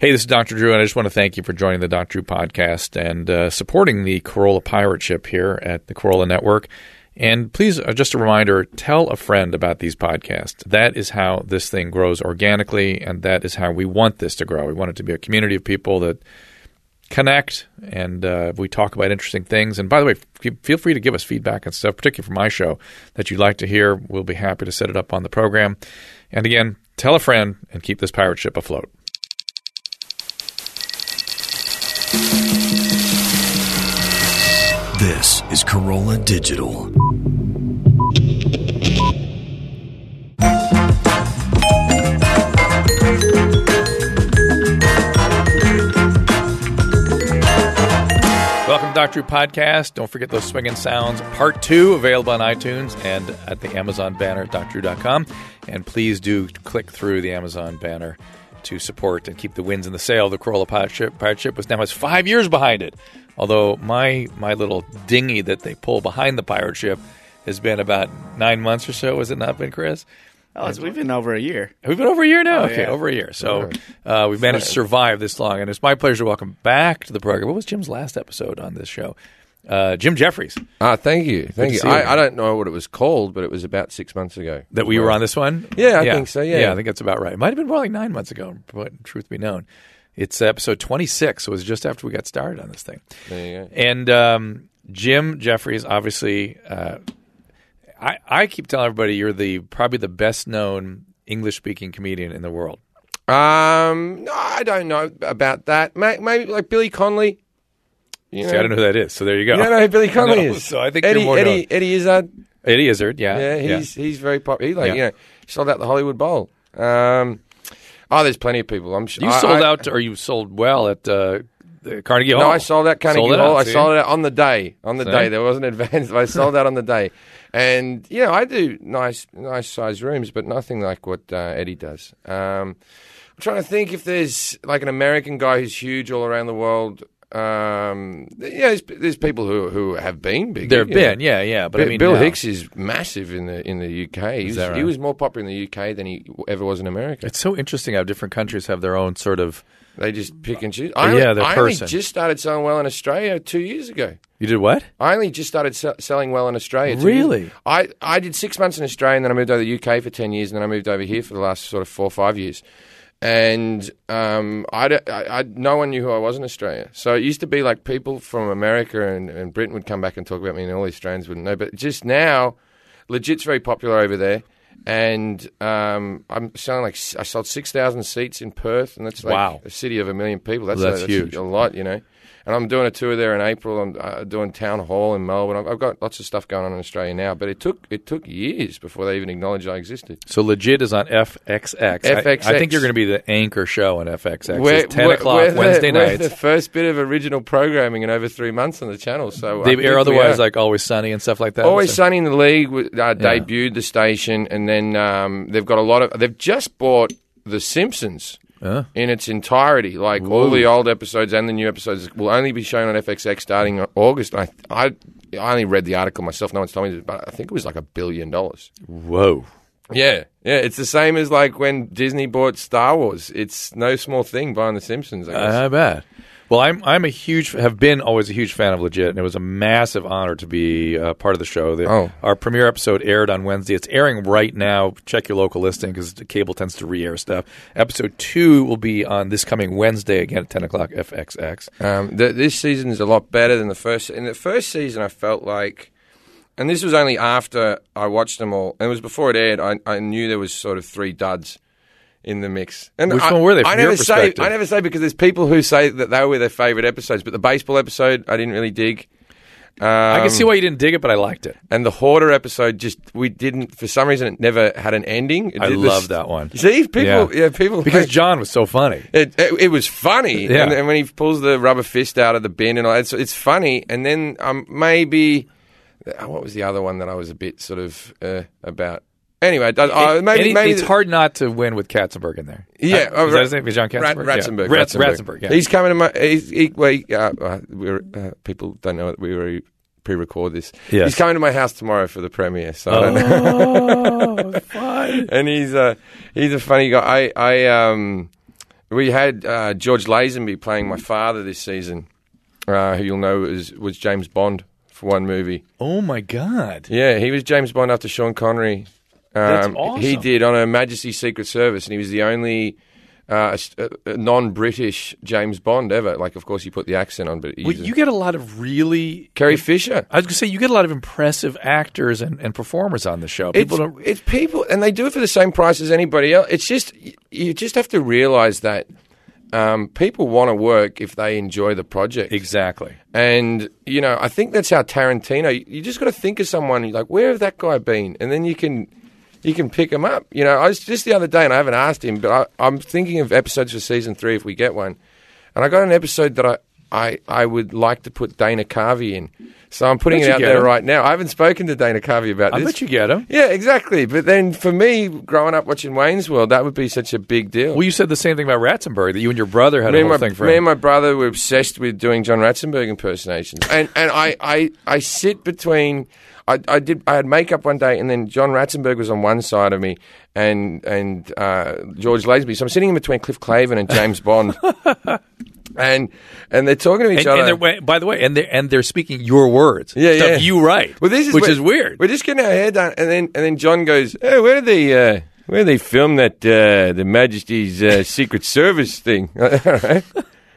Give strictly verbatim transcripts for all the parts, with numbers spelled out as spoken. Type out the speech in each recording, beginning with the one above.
Hey, this is Doctor Drew, and I just want to thank you for joining the Doctor Drew podcast and uh, supporting the Corolla Pirate Ship here at the Corolla Network. And please, uh, just a reminder, tell a friend about these podcasts. That is how this thing grows organically, and that is how we want this to grow. We want it to be a community of people that connect, and uh, we talk about interesting things. And by the way, f- feel free to give us feedback and stuff, particularly for my show, that you'd like to hear. We'll be happy to set it up on the program. And again, tell a friend and keep this pirate ship afloat. This is Corolla Digital. Welcome to Doctor Drew Podcast. Don't forget those swinging sounds. Part two, available on iTunes and at the Amazon banner at dr drew dot com. And please do click through the Amazon banner to support and keep the winds in the sail. The Corolla Pirate Ship, Pirate Ship was now has five years behind it. Although my my little dinghy that they pull behind the pirate ship has been about nine months or so. Has it not been, Chris? Oh, it's, we've been over a year. We've been over a year now? Oh, okay, yeah. over a year. So uh, we've managed to survive this long. And it's my pleasure to welcome back to the program. What was Jim's last episode on this show? Uh, Jim Jeffries. Ah, thank you. Thank you. to see you. I, I don't know what it was called, but it was about six months ago. That we were on this one? Yeah, I think so, yeah. Yeah, I think that's about right. It might have been more like nine months ago, but truth be known. It's episode twenty-six, so it was just after we got started on this thing. There you go. And um, Jim Jeffries, obviously, uh, I, I keep telling everybody you're the probably the best-known English-speaking comedian in the world. Um, no, I don't know about that. Maybe, maybe like Billy Connolly. You know, See, I don't know who that is, so there you go. You don't know who Billy Connolly No, is? so I think Eddie, you're more Eddie, known. Eddie Izzard. Eddie Izzard, yeah. Yeah, he's he's very popular. He like Yeah. you know sold out the Hollywood Bowl. Um, oh, there's plenty of people. I'm sure You I- sold I- out, or you sold well at uh, the Carnegie Hall. No, I sold out Carnegie Sold it Hall. out, I see? sold it out on the day. On the See? day, there wasn't advance. But I sold out on the day, and you know I do nice, nice size rooms, but nothing like what uh, Eddie does. Um, I'm trying to think if there's like an American guy who's huge all around the world. Um, yeah, there's, there's people who who have been big. There have been, yeah, yeah. But Bill, I mean, Bill now- Hicks is massive in the in the U K. He Is was, that right? he was more popular in the U K than he ever was in America. It's so interesting how different countries have their own sort of. They just pick and choose. Yeah, I only, their I only person. just started selling well in Australia two years ago. You did what? I only just started se- selling well in Australia. two years Really? ago. I, I did six months in Australia, and then I moved over to the U K for ten years, and then I moved over here for the last sort of four or five years. And um, I, d- I, I- no one knew who I was in Australia. So it used to be like people from America and, and Britain would come back and talk about me, and all the Australians wouldn't know. But just now, Legit's very popular over there. And um, I'm selling like I sold six thousand seats in Perth, and that's like Wow. a city of a million people. That's, That's a, huge. a lot, you know. And I'm doing a tour there in April. I'm uh, doing Town Hall in Melbourne. I've, I've got lots of stuff going on in Australia now, but it took it took years before they even acknowledged I existed. So Legit is on F X X. F X X. I, I think you're going to be the anchor show on F X X. We're- It's ten we're- o'clock we're the- Wednesday we're nights. the first bit of original programming in over three months on the channel. So I They think air we otherwise are. like Always Sunny and stuff like that. Always So- Sunny in the League uh, debuted the station, and then um, they've got a lot of. They've just bought The Simpsons Huh? in its entirety. Like all the old episodes and the new episodes will only be shown on F X X starting in August. I, I I only read the article myself. No one's told me this, but I think it was like a billion dollars. Whoa. Yeah, yeah. It's the same as like when Disney bought Star Wars. It's no small thing buying The Simpsons. I guess. I bet. Well, I'm I'm a huge have been always a huge fan of Legit, and it was a massive honor to be uh, part of the show. The, Oh. Our premiere episode aired on Wednesday. It's airing right now. Check your local listing because cable tends to re-air stuff. Episode two will be on this coming Wednesday again at ten o'clock F X X. Um, the, this season is a lot better than the first. In the first season, I felt like, and this was only after I watched them all, and it was before it aired. I, I knew there was sort of three duds in the mix. And Which I, one were they, I from your never say. perspective? I never say because there's people who say that they were their favorite episodes, but the baseball episode I didn't really dig. Um, I can see why you didn't dig it, but I liked it. And the Hoarder episode just we didn't for some reason it never had an ending. It I did love this- that one. See, people, Yeah. yeah, people Because John was so funny. it, it, it was funny, Yeah. and, and when he pulls the rubber fist out of the bin and all that, it's, it's funny. And then um, maybe uh, what was the other one that I was a bit sort of uh, about? Anyway, it does- uh, maybe, And it- maybe it's the- hard not to win with Katzenberg in there. Yeah, Uh, uh, is that his name? Is John Rat- Katzenberg? Ratzenberg, Yeah. Rat- Ratzenberg. Ratzenberg. Yeah. He's coming to my. He's, he, well, he, uh, uh, we're, uh, people don't know that we were pre-record this. Yes. He's coming to my house tomorrow for the premiere. So I don't know. Oh, fine. And he's uh, he's a funny guy. I I um we had uh, George Lazenby playing my father this season, uh, who you'll know was, was James Bond for one movie. Oh, my God. Yeah, he was James Bond after Sean Connery. Um, That's awesome. He did on Her Majesty's Secret Service, and he was the only uh, a, a non-British James Bond ever. Like, of course, he put the accent on, but he's Well, you get a lot of really... Carrie Fisher. I was going to say, you get a lot of impressive actors and, and performers on the show. People It's, don't... it's people, and they do it for the same price as anybody else. It's just, you just have to realize that um, people want to work if they enjoy the project. Exactly. And, you know, I think that's how Tarantino, you, you just got to think of someone, you're like, where have that guy been? And then you can... You can pick him up. You know, I was just the other day, and I haven't asked him, but I, I'm thinking of episodes for season three if we get one. And I got an episode that I, I, I would like to put Dana Carvey in. So I'm putting Bet it you out get there him. right now. I haven't spoken to Dana Carvey about I this. bet you get him. Yeah, exactly. But then for me, growing up watching Wayne's World, that would be such a big deal. Well, you said the same thing about Ratzenberg, that you and your brother had me a and whole my, thing for me him. and my brother were obsessed with doing John Ratzenberg impersonations, and and I, I, I sit between. I, I did. I had makeup one day, and then John Ratzenberg was on one side of me, and and uh, George Lazenby. So I'm sitting in between Cliff Clavin and James Bond, and and they're talking to each And, other. and they're, wa- by the way, and they're and they're speaking your words. Yeah, Stuff yeah. you write. Well, this is which what- is weird. We're just getting our hair done, and then and then John goes, "Hey, where did they uh, where did they film that uh, the Majesty's uh, Secret Service thing?" Right?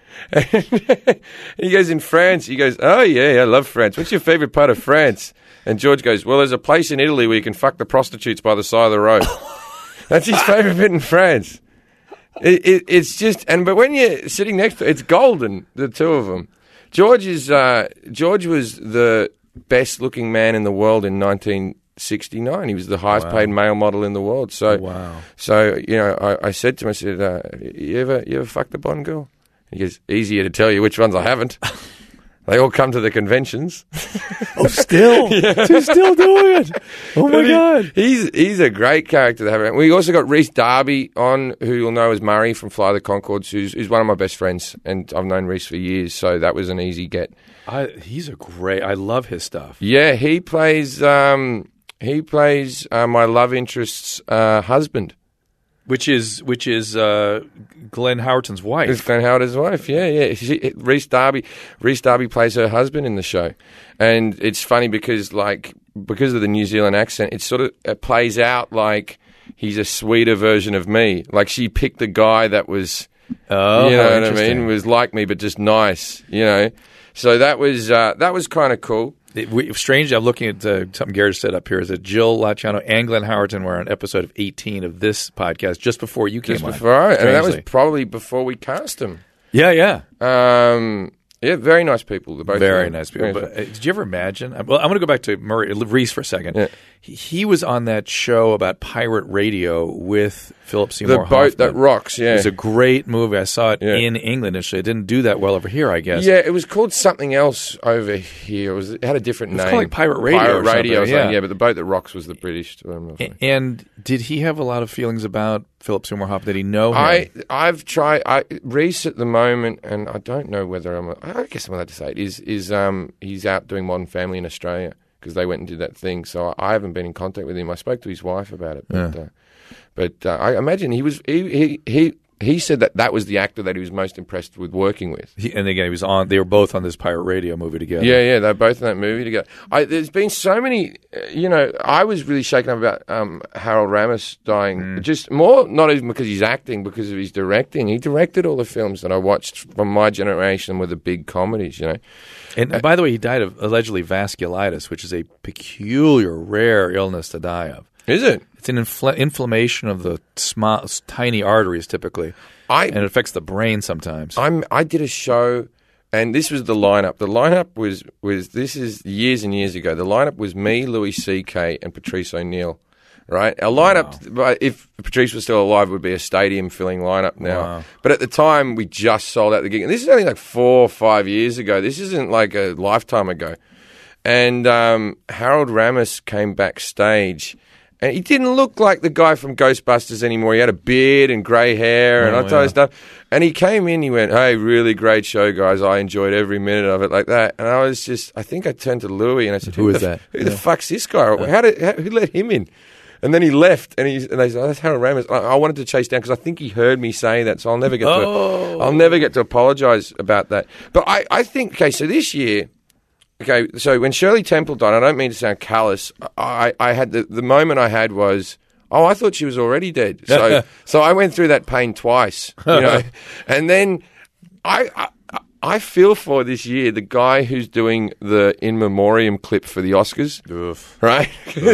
He goes, "In France." He goes, "Oh yeah, I love France. What's your favorite part of France?" And George goes, "Well, there's a place in Italy where you can fuck the prostitutes by the side of the road." That's his favorite bit in France. It, it, it's just, and but when you're sitting next to, it's golden. The two of them. George is uh, George was the best looking man in the world in nineteen sixty-nine. He was the highest Wow. paid male model in the world. So, Wow. so you know, I, I said to him, I said, uh, "You ever, you ever fucked a Bond girl?" He goes, "Easier to tell you which ones I haven't." They all come to the conventions. Oh, still, He's still doing it. Oh my God, He's he's a great character to have. We also got Rhys Darby on, who you'll know as Murray from Fly the Conchords, who's, who's one of my best friends, and I've known Rhys for years, so that was an easy get. I, he's a great. I love his stuff. Yeah, he plays um, he plays uh, my love interest's uh, husband. Which is which is uh, Glenn Howerton's wife. It's Glenn Howard's wife, yeah, yeah. She, Rhys Darby, Rhys Darby plays her husband in the show, and it's funny because, like, because of the New Zealand accent, it sort of it plays out like he's a sweeter version of me. Like she picked a guy that was, Oh, you how know what I interesting. mean, was like me but just nice, you know. So that was uh, that was kind of cool. It, we, strange, I'm looking at uh, something Garrett set up here, is that Jill Lachano and Glenn Howerton were on episode of eighteen of this podcast just before you came Just on. before, and that was strangely. probably before we cast him. Yeah, yeah. Um, yeah, very nice people. They're both Very of them. nice people. Very But, uh, did you ever imagine? Well, I'm going to go back to Murray Reese for a second. Yeah. He, he was on that show about pirate radio with Philip the Seymour boat Hoffman. that rocks. Yeah, It was a great movie. I saw it Yeah. in England initially. It didn't do that well over here, I guess. Yeah, it was called something else over here. It was it had a different was name. called like Pirate Radio Pirate or Radio, something, or yeah. yeah. But the boat that rocks was the British. Um, A- And did he have a lot of feelings about Philip Seymour Hoffman? Did he know him? I I've tried. I Reese at the moment, and I don't know whether I'm. I guess I'm allowed to say it. Is is um he's out doing Modern Family in Australia because they went and did that thing. So I haven't been in contact with him. I spoke to his wife about it, but Yeah. uh, but uh, I imagine he was he he. he He said that that was the actor that he was most impressed with working with. He, and again, he was on. They were both on this pirate radio movie together. Yeah, yeah, they're both in that movie together. I, there's been so many, uh, you know, I was really shaken up about um, Harold Ramis dying. Mm. Just more, not even because he's acting, because of his directing. He directed all the films that I watched from my generation with the big comedies, you know. And by the way, he died of allegedly vasculitis, which is a peculiar, rare illness to die of. Is it? It's an infl- inflammation of the small, tiny arteries, typically, I, and it affects the brain sometimes. I'm, I did a show, and this was the lineup. The lineup was, was, this is years and years ago. The lineup was me, Louis C K, and Patrice O'Neill. Right, our lineup. But if Patrice was still alive, would be a stadium-filling lineup now. Wow. But at the time, we just sold out the gig, and this is only like four or five years ago. This isn't like a lifetime ago. And um, Harold Ramis came backstage, and he didn't look like the guy from Ghostbusters anymore. He had a beard and grey hair and Oh, all that kind yeah. of stuff. And he came in, he went, "Hey, really great show, guys. I enjoyed every minute of it," like that. And I was just, I think I turned to Louis and I said, Who is the, that? Who the Yeah. fuck's this guy? How did, how, who let him in? And then he left, and, he's, and they said, oh, that's Harold Ramis. I, I wanted to chase down because I think he heard me say that, so I'll never get Oh. to I'll never get to apologise about that. But I, I think, okay, so this year, okay, so when Shirley Temple died, I don't mean to sound callous, I, I had the, the moment I had was, oh, I thought she was already dead. So so I went through that pain twice, you know. And then I, I I feel for this year the guy who's doing the in memoriam clip for the Oscars, Oof. right?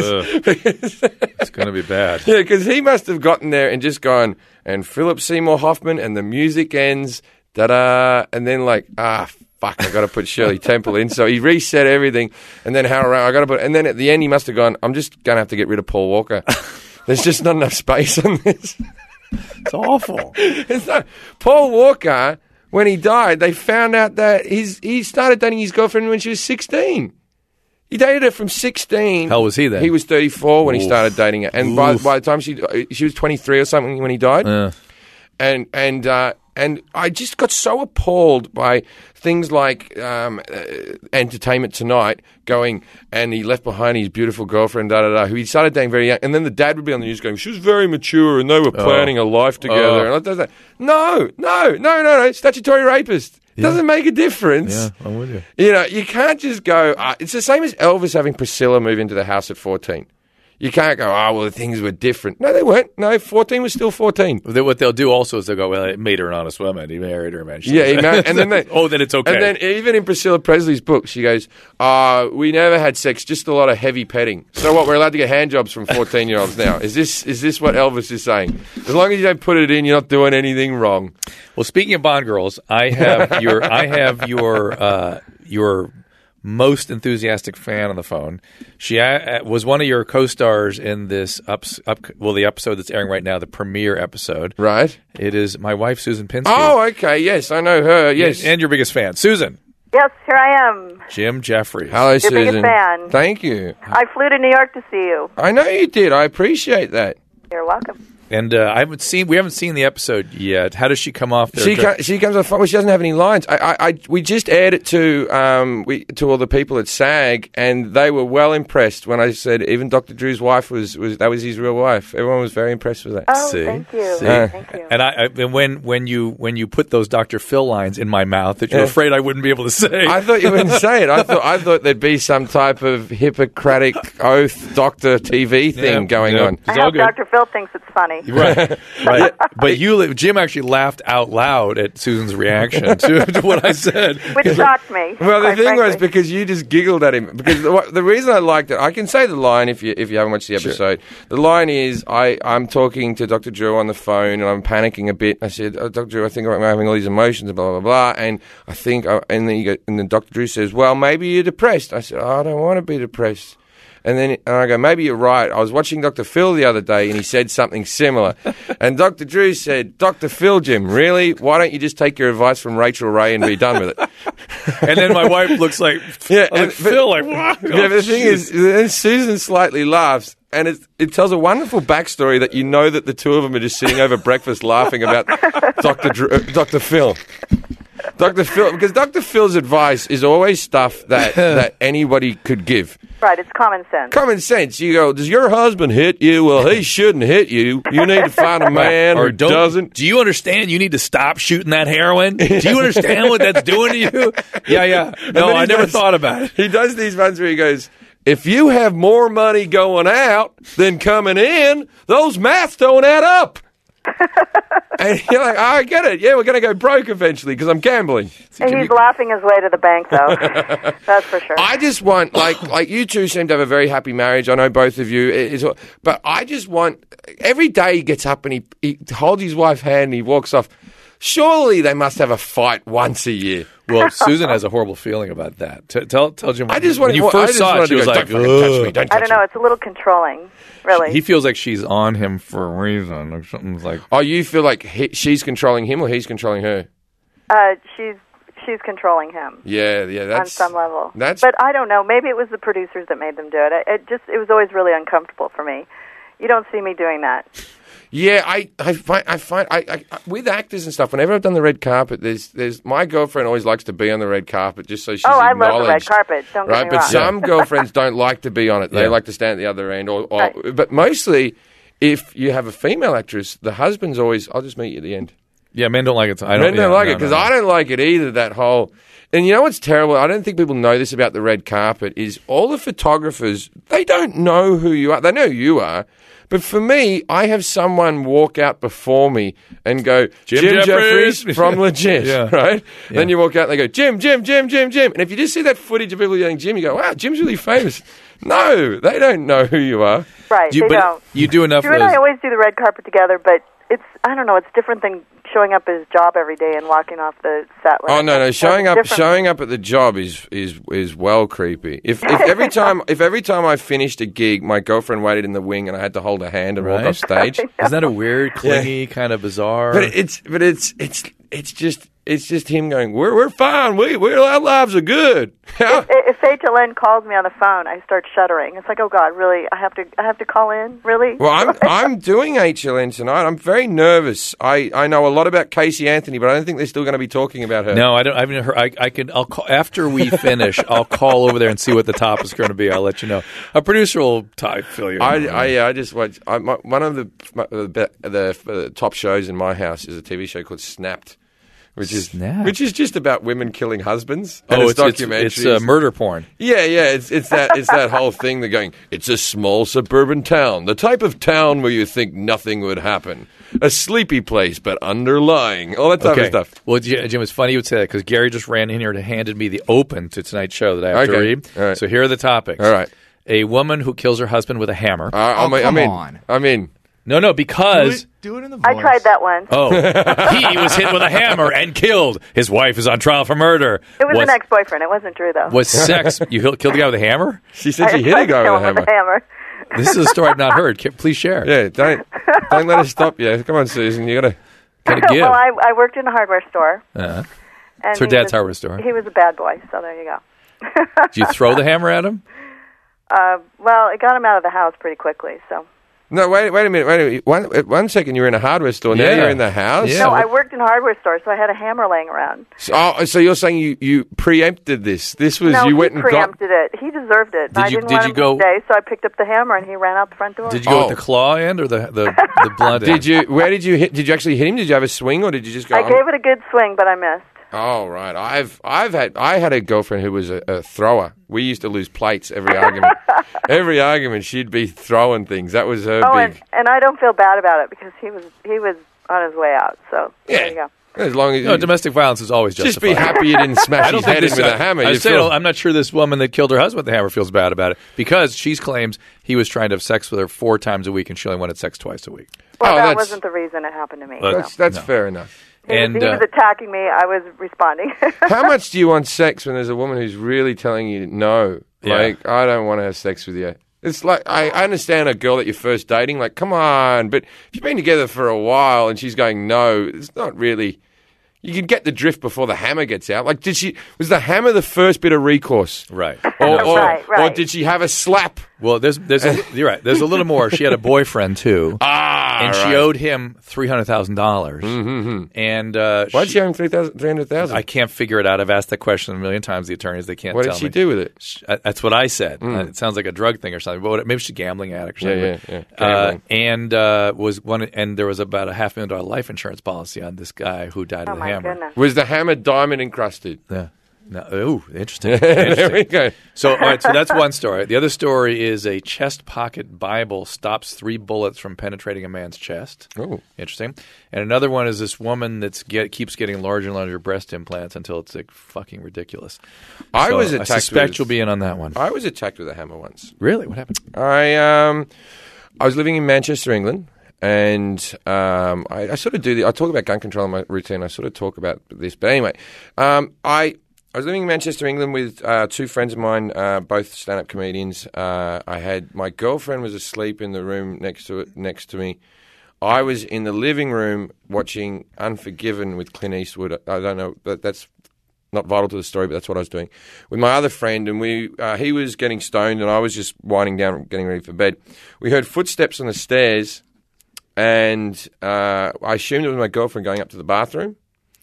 It's going to be bad. Yeah, because he must have gotten there and just gone, and Philip Seymour Hoffman, and the music ends, da-da, and then like, ah, fuck, I got to put Shirley Temple in. So he reset everything, and then Harold Ramis, I got to put, and then at the end he must have gone, I'm just going to have to get rid of Paul Walker. There's just not enough space on this. It's awful. It's not, Paul Walker, when he died, they found out that he's, he started dating his girlfriend when she was sixteen. He dated her from sixteen. How old was he then? He was thirty-four when Oof. he started dating her. And by, by the time she she was twenty-three or something when he died. Uh. And and uh, and I just got so appalled by things like um, uh, Entertainment Tonight going, and he left behind his beautiful girlfriend, da da da, who he started dating very young. And then the dad would be on the news going, she was very mature and they were planning a life together. Oh. And I, no, no, no, no, no, statutory rapist. Yeah. Doesn't make a difference. Yeah, I'm with you. You know, you can't just go, uh, it's the same as Elvis having Priscilla move into the house at fourteen. You can't go, oh, well, the things were different. No, they weren't. No, fourteen was still fourteen. Then what they'll do also is they'll go, well, it made her an honest woman. He married her eventually. Yeah, he married, and then they, oh, then it's okay. And then even in Priscilla Presley's book, she goes, uh, we never had sex, just a lot of heavy petting. So what, we're allowed to get hand jobs from fourteen-year-olds now? Is this is this what Elvis is saying? As long as you don't put it in, you're not doing anything wrong. Well, speaking of Bond girls, I have your I have your uh, your most enthusiastic fan on the phone. She uh, was one of your co-stars in this up, up well the episode that's airing right now, the premiere episode. Right. It is my wife, Susan Pinsky. Oh, okay. Yes, I know her. Yes. And your biggest fan, Susan. Yes, here I am. Jim Jeffries. Hello, Your Susan. biggest fan. Thank you. I flew to New York to see you. I know you did. I appreciate that. You're welcome. And uh, I haven't seen. We haven't seen the episode yet. How does she come off there? She co- she comes on. Well, she doesn't have any lines. I, I, I we just aired it to um we to all the people at SAG, and they were well impressed when I said even Doctor Drew's wife was, was that was his real wife. Everyone was very impressed with that. Oh, See? thank you. See? Thank you. And I, I and when when you when you put those Doctor Phil lines in my mouth that you're Yeah. afraid I wouldn't be able to say. I thought you wouldn't say it. I thought I thought there'd be some type of Hippocratic oath Doctor T V thing Yeah, going yeah. on. It's I all hope good. Doctor Phil thinks it's funny. Right, right. But you, Jim, actually laughed out loud at Susan's reaction to, to what I said. Which shocked me. Well, the quite thing was frankly. because you just giggled at him. Because the, the reason I liked it, I can say the line if you if you haven't watched the episode. The line is, I I'm talking to Doctor Drew on the phone and I'm panicking a bit. I said, oh, Doctor Drew, I think I'm having all these emotions, blah blah blah, and I think, I, and then you go, and then Doctor Drew says, well, maybe you're depressed. I said, oh, I don't want to be depressed. And then and I go, maybe you're right. I was watching Doctor Phil the other day and he said something similar. And Doctor Drew said, Doctor Phil, Jim, really? Why don't you just take your advice from Rachel Ray and be done with it? And then my wife looks like, Yeah, like and- Phil, like, what? Yeah, but the thing is, then Susan slightly laughs, and it, it tells a wonderful backstory that you know that the two of them are just sitting over breakfast laughing about Doctor Drew, uh, Doctor Phil. Doctor Phil, because Doctor Phil's advice is always stuff that, that anybody could give. Right, it's common sense. Common sense. You go, does your husband hit you? Well, he shouldn't hit you. You need to find a man Or who don't- doesn't. Do you understand? You need to stop shooting that heroin. Do you understand what that's doing to you? Yeah, yeah. No, then he I never does- thought about it. He does these ones where he goes, if you have more money going out than coming in, those maths don't add up. And you're like, oh, I get it. Yeah, we're going to go broke eventually because I'm gambling. And he's laughing his way to the bank, though. That's for sure. I just want, like, like you two seem to have a very happy marriage. I know both of you. It- it's- but I just want, every day he gets up and he, he holds his wife's hand and he walks off. Surely they must have a fight once a year. Well, Susan has a horrible feeling about that. T- tell, tell Jim. I just when wanted, you I first just saw wanted it, she to was go, like, don't fucking touch me. "Ugh." Don't touch I don't know. me. It's a little controlling, really. He feels like she's on him for a reason, or something's like. Oh, you feel like he, she's controlling him or he's controlling her? uh, she's she's controlling him Yeah, yeah, that's on some level. That's But I don't know. Maybe it was the producers that made them do it. It, it just it was always really uncomfortable for me. You don't see me doing that. Yeah, I, I find I find I, I with actors and stuff. Whenever I've done the red carpet, there's there's my girlfriend always likes to be on the red carpet just so she's Oh, I acknowledged. love the red carpet. Don't right, get me but wrong. some girlfriends don't like to be on it. They Yeah. like to stand at the other end. Or, or Right. but mostly, if you have a female actress, the husband's always, "I'll just meet you at the end." Yeah, men don't like it. I don't, Men don't yeah, like no, it because no, no. I don't like it either. That whole, and you know what's terrible? I don't think people know this about the red carpet. Is all the photographers, they don't know who you are. They know who you are. But for me, I have someone walk out before me and go, Jim Jim, Jeffries." Jeffries from Legit, Yeah. right? Then you walk out and they go, Jim, Jim, Jim, Jim, Jim. And if you just see that footage of people yelling Jim, you go, wow, Jim's really famous. No, they don't know who you are. Right, You, they but don't. you do enough Drew of and I those. always do the red carpet together, but it's, I don't know, it's different than showing up at his job every day and walking off the set. Oh no, no! That's Showing up, different. showing up at the job is is is well creepy. If if every time if every time I finished a gig, my girlfriend waited in the wing and I had to hold her hand and walk Right. off stage. Isn't that a weird, clingy, kind of bizarre? But it's but it's it's it's just it's just him going, we're we're fine. We we our lives are good. If, if H L N calls me on the phone, I start shuddering. It's like, oh God, really? I have to, I have to call in, really? Well, I'm I'm doing H L N tonight. I'm very nervous. I, I know a lot about Casey Anthony, but I don't think they're still going to be talking about her. No, I don't. I haven't heard. I, I can. I'll call after we finish. I'll call over there and see what the top is going to be. I'll let you know. A producer will t- fill you. I, in. I, yeah, I just watch. I, my, one of the my, the, the the top shows in my house is a T V show called Snapped, which is Snapped? which is just about women killing husbands. And oh, it's, it's it's, documentaries. it's uh, murder porn. Yeah, yeah, it's it's that it's that whole thing. They're going. It's a small suburban town, the type of town where you think nothing would happen, a sleepy place, but underlying all that type of stuff. Well, J- Jim, it's funny you would say that because Gary just ran in here and handed me the open to tonight's show that I have to Okay. read. All right. So here are the topics. All right. A woman who kills her husband with a hammer. Uh, I'm, Oh, I'm come in. on. I'm in. no, no, Do because it, do it in the voice. I tried that once. oh, he was hit with a hammer and killed. His wife is on trial for murder. It was, was an ex-boyfriend. It wasn't Drew, though. Was sex? You hit- killed the guy with a hammer? She said I she hit tried a guy to kill with a him hammer. with a hammer. This is a story I've not heard. Ca- Please share. Yeah, don't don't let us stop you. Come on, Susan, you gotta. Gotta give. Well, I, I worked in a hardware store. Uh-huh. And It's her he dad's was- hardware store. He was a bad boy, so there you go. Did you throw the hammer at him? Uh, well, it got him out of the house pretty quickly, so... No, wait, wait a minute, wait a minute. One, uh, one second, you were in a hardware store. Now Yeah. you're in the house. Yeah. No, I worked in a hardware store, so I had a hammer laying around. So, oh, so you're saying you, you preempted this? This was No, you he went and got. preempted it. He deserved it. Did I you- didn't did want you him go- to stay, so I picked up the hammer and he ran out the front door. Did you go Oh. with the claw end or the the, the blunt end? Did you? Where did you hit? Did you actually hit him? Did you have a swing, or did you just go? I I'm- gave it a good swing, but I missed. Oh right, I've I've had I had a girlfriend who was a, a thrower. We used to lose plates every argument. Every argument, she'd be throwing things. That was her Oh, big. and, and I don't feel bad about it because he was he was on his way out. So there you Yeah, go. as long as No, you domestic violence is always just justified. be happy you didn't smash I don't his think head in this, with a hammer. I You say, feel- I'm not sure this woman that killed her husband with the hammer feels bad about it because she claims he was trying to have sex with her four times a week and she only wanted sex twice a week. Well, Oh, that that's- wasn't the reason it happened to me. But- so. that's that's No. fair enough. He, was- And he uh, was attacking me. I was responding. How much do you want sex when there's a woman who's really telling you no? Yeah. Like, I don't want to have sex with you. It's like, I, I understand a girl that you're first dating, like, come on. But if you've been together for a while and she's going no, it's not really. You can get the drift before the hammer gets out. Like, did she, was the hammer the first bit of recourse? right. Or, or, Right, right. or did she have a slap? Well, there's there's a, you're right. There's a little more. She had a boyfriend too, Ah, and she right. owed him three hundred thousand dollars. Mm-hmm. And uh, Why'd she owe him three hundred thousand I dollars? can't figure it out. I've asked that question a million times. The attorneys they can't What tell did she me. do with it? Sh- uh, That's what I said. Uh, it sounds like a drug thing or something. But what, maybe she's a gambling addict or Yeah, something. yeah, yeah. Uh, Gambling. and uh, was one, and there was about a half million dollar life insurance policy on this guy who died Oh of the my hammer. goodness. Was the hammer diamond encrusted? Yeah. No, ooh, interesting. There interesting. we go. So, all right, so that's one story. The other story is a chest pocket Bible stops three bullets from penetrating a man's chest. Oh. Interesting. And another one is this woman that get, keeps getting larger and larger breast implants until it's like fucking ridiculous. I So was I attacked suspect with- you'll be in on that one. I was attacked with a hammer once. Really? What happened? I um, I was living in Manchester, England, and um, I, I sort of do the. I talk about gun control in my routine. I sort of talk about this, but anyway, um, I. I was living in Manchester, England, with uh, two friends of mine, uh, both stand-up comedians. Uh, I had my girlfriend was asleep in the room next to it, next to me. I was in the living room watching Unforgiven with Clint Eastwood. I don't know, but that's not vital to the story, but that's what I was doing with my other friend. And we, uh, he was getting stoned, and I was just winding down, getting ready for bed. We heard footsteps on the stairs, and uh, I assumed it was my girlfriend going up to the bathroom,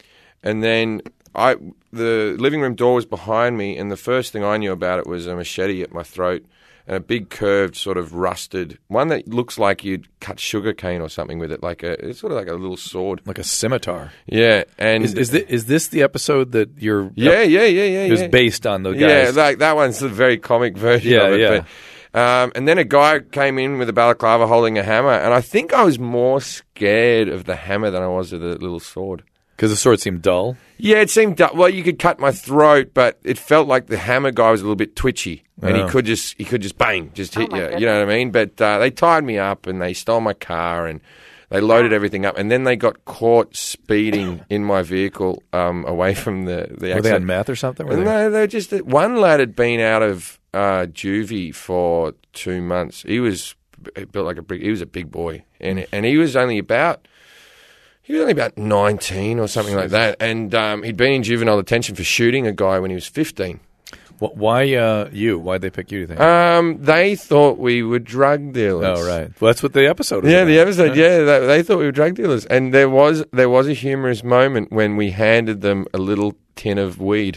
and then I the living room door was behind me, and the first thing I knew about it was a machete at my throat and a big curved sort of rusted one that looks like you'd cut sugar cane or something with it, like a it's sort of like a little sword, like a scimitar. Yeah, and is is, this, is this the episode that you're? Yeah, yeah, yeah, yeah. It was yeah. based on the guys. Yeah, like that one's the very comic version yeah, of it. Yeah, but, um, and then a guy came in with a balaclava holding a hammer, and I think I was more scared of the hammer than I was of the little sword. Because the sword seemed dull? Yeah, it seemed dull. Well, you could cut my throat, but it felt like the hammer guy was a little bit twitchy, and Oh. he could just he could just bang, just hit Oh, my you. goodness. You know what I mean? But uh, they tied me up, and they stole my car, and they loaded everything up, and then they got caught speeding in my vehicle um, away from the the Were they accident. on meth or something? Were And they? no, they just one lad had been out of uh, juvie for two months. He was built like a brick. He was a big boy, and and he was only about he was only about nineteen or something like that. And um, he'd been in juvenile detention for shooting a guy when he was fifteen. Wh- Why uh, you? Why'd they pick you, do you think? Um, they thought we were drug dealers. oh, right. Well, that's what the episode was Yeah, about. the episode. Yeah, they, they thought we were drug dealers, and there was there was a humorous moment when we handed them a little tin of weed.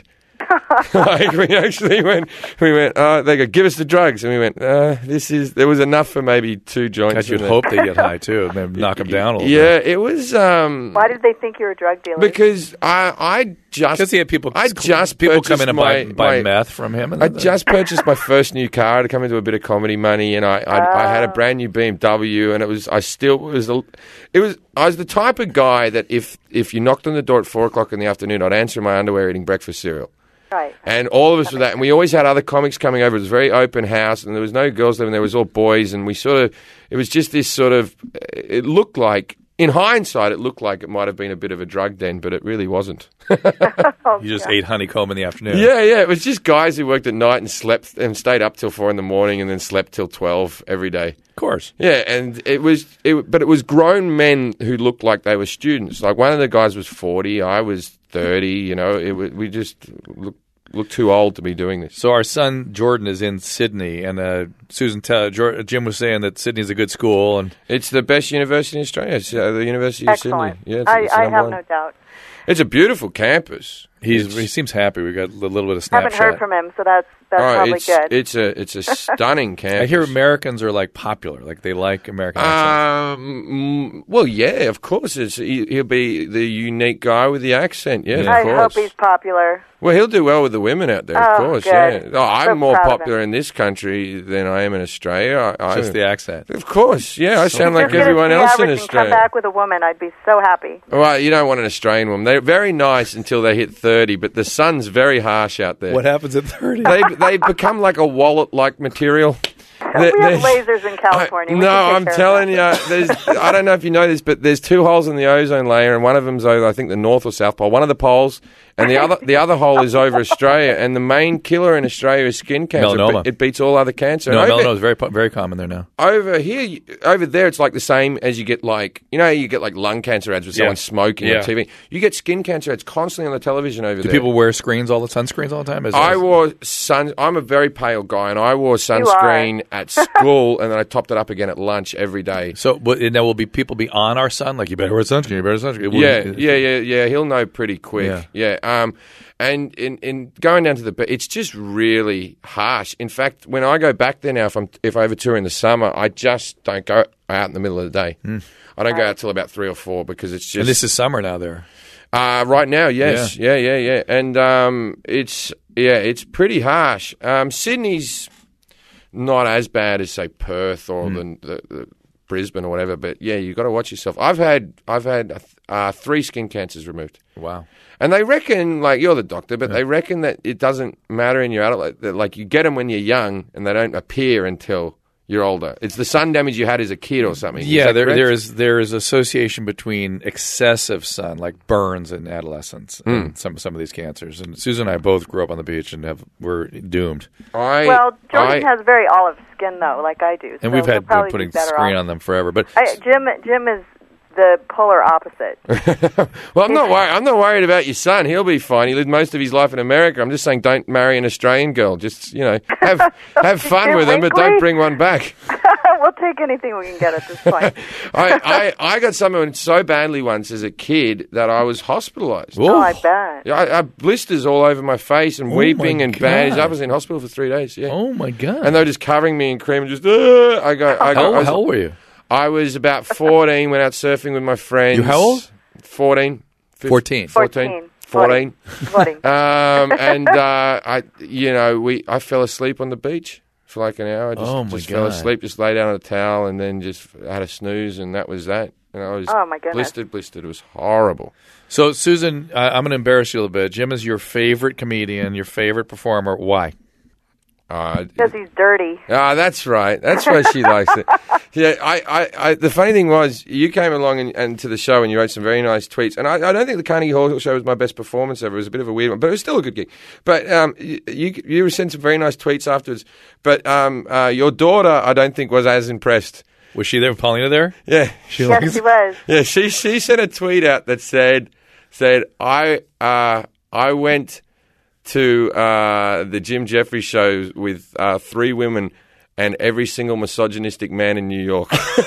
Like we actually went, we went. Oh, they go, give us the drugs, and we went. Uh, this is there was enough for maybe two joints. God, you'd in there. hope they get high, too, and then knock them down a little Yeah, bit. it was. Um, Why did they think you were a drug dealer? because I I just Because he had people, I just people come in and buy, purchased buy my- meth from him. And I then- just purchased my first new car to come into a bit of comedy money, and I I, I had a brand new B M W, and it was I still it was a, it was I was the type of guy that if if you knocked on the door at four o'clock in the afternoon, I'd answer in my underwear eating breakfast cereal. Right. And all of us were that, and we always had other comics coming over. It was a very open house, and there was no girls living there. It was all boys, and we sort of, it was just this sort of, it looked like, in hindsight, it looked like it might have been a bit of a drug den, but it really wasn't. Oh, You just yeah. ate honeycomb in the afternoon. Yeah, yeah, it was just guys who worked at night and slept, and stayed up till four in the morning, and then slept till twelve every day. Of course. Yeah, and it was, it, but it was grown men who looked like they were students. Like one of the guys was forty, I was thirty. You know, it was, we just looked looked too old to be doing this. So our son Jordan is in Sydney, and uh, Susan, t- Jor- Jim was saying that Sydney's a good school, and It's the best university in Australia. It's uh, the University Excellent. of Sydney. Yeah, it's, I, it's the I number have one. no doubt. It's a beautiful campus. he's It's- he seems happy. We got a little bit of Snapchat. Haven't heard from him, so that's that's oh, probably it's, good. It's a it's a stunning campus. I hear Americans are like popular, like they like American accents. Um, mm, well, yeah, of course. It's, he, he'll be the unique guy with the accent. Yeah, Yeah. I of hope course. he's popular. Well, he'll do well with the women out there, of Oh, course. good. Yeah. Oh, I'm So more proud of him. popular in this country than I am in Australia. I, I, Just the accent. Of course, yeah. I sound like Just get everyone a else in average and come Australia. back with a woman, I'd be so happy. Well, you don't want an Australian woman. They're very nice until they hit thirty, but the sun's very harsh out there. What happens at thirty? They they become like a wallet-like material. we have lasers in California. I, We no, can take I'm care of telling you, that. there's. I don't know if you know this, but there's two holes in the ozone layer, and one of them's over, I think, the North or South Pole. One of the poles, and the other the other hole is over Australia. And the main killer in Australia is skin cancer. Melanoma. It, be- it beats all other cancer. No, And over, melanoma is very po- very common there now. over here, you- over there, it's like the same as you get like you know how you get like lung cancer ads with Yeah. someone smoking Yeah. on T V. You get skin cancer ads constantly on the television over Do there. people wear screens all the sunscreens all the time? Is I is- wore sun. I'm a very pale guy, and I wore sunscreen at school, and then I topped it up again at lunch every day. So, but and there will be people be on our sun, like you better wear sunscreen, you better wear sunscreen. It Yeah, wouldn't- yeah, yeah, yeah. He'll know pretty quick. Yeah. Yeah. Um, and in, in going down to the, be- it's just really harsh. In fact, when I go back there now, if I'm if I ever tour in the summer, I just don't go out in the middle of the day. I don't go out till about three or four because it's just. And this is summer now there. Uh, right now, yes, yeah, yeah, yeah, and um, it's yeah, it's pretty harsh. Um, Sydney's not as bad as say Perth or the, the, the Brisbane or whatever, but yeah, you got to watch yourself. I've had I've had uh, three skin cancers removed, Wow. and they reckon like you're the doctor, but they reckon that it doesn't matter in your adult like, that, like you get them when you're young, and they don't appear until you're older. It's the sun damage you had as a kid or something. Is Yeah, that there correct? there is there is association between excessive sun, like burns in adolescence, Hmm. and some some of these cancers. And Susan and I both grew up on the beach and have were doomed. I, Well, Jordan I, has very olive skin, though, like I do. And so we've he'll had been probably putting be better screen off. on them forever. But I, Jim, Jim is the polar opposite. Well, I'm not worried. I'm not worried about your son. He'll be fine. He lived most of his life in America. I'm just saying, don't marry an Australian girl. Just you know, have have fun with him, but don't Wink, bring one back. We'll take anything we can get at this point. I, I, I got something so badly once as a kid that I was hospitalised. Oh, I bet. Yeah, I, I blisters all over my face and Oh weeping my and bandage. God. I was in hospital for three days. Yeah. Oh my God! And they were just covering me in cream and just. Uh, I go. I go. how, I was, how old were you? I was about fourteen. Went out surfing with my friends. You how old? Fourteen. Fourteen. Fourteen. Fourteen. Fourteen. um, and uh, I, you know, we I fell asleep on the beach for like an hour. I just, Oh, my just fell God. asleep, just lay down on a towel, and then just had a snooze, and that was that. And I was Oh, my goodness. blistered, blistered. It was horrible. So, Susan, I, I'm going to embarrass you a little bit. Jim is your favorite comedian, your favorite performer. Why? Uh, Because he's dirty. Ah, that's right. That's why she likes it. Yeah, I, I, I, the funny thing was, you came along and, and to the show and you wrote some very nice tweets. And I, I don't think the Carnegie Hall show was my best performance ever. It was a bit of a weird one, but it was still a good gig. But um, you, you, you sent some very nice tweets afterwards. But um, uh, your daughter, I don't think, was as impressed. Was she there? Was Paulina there? Yeah, She Yes, likes- he was. yeah. She she sent a tweet out that said said I uh, I went to uh, the Jim Jeffries show with uh, three women and every single misogynistic man in New York.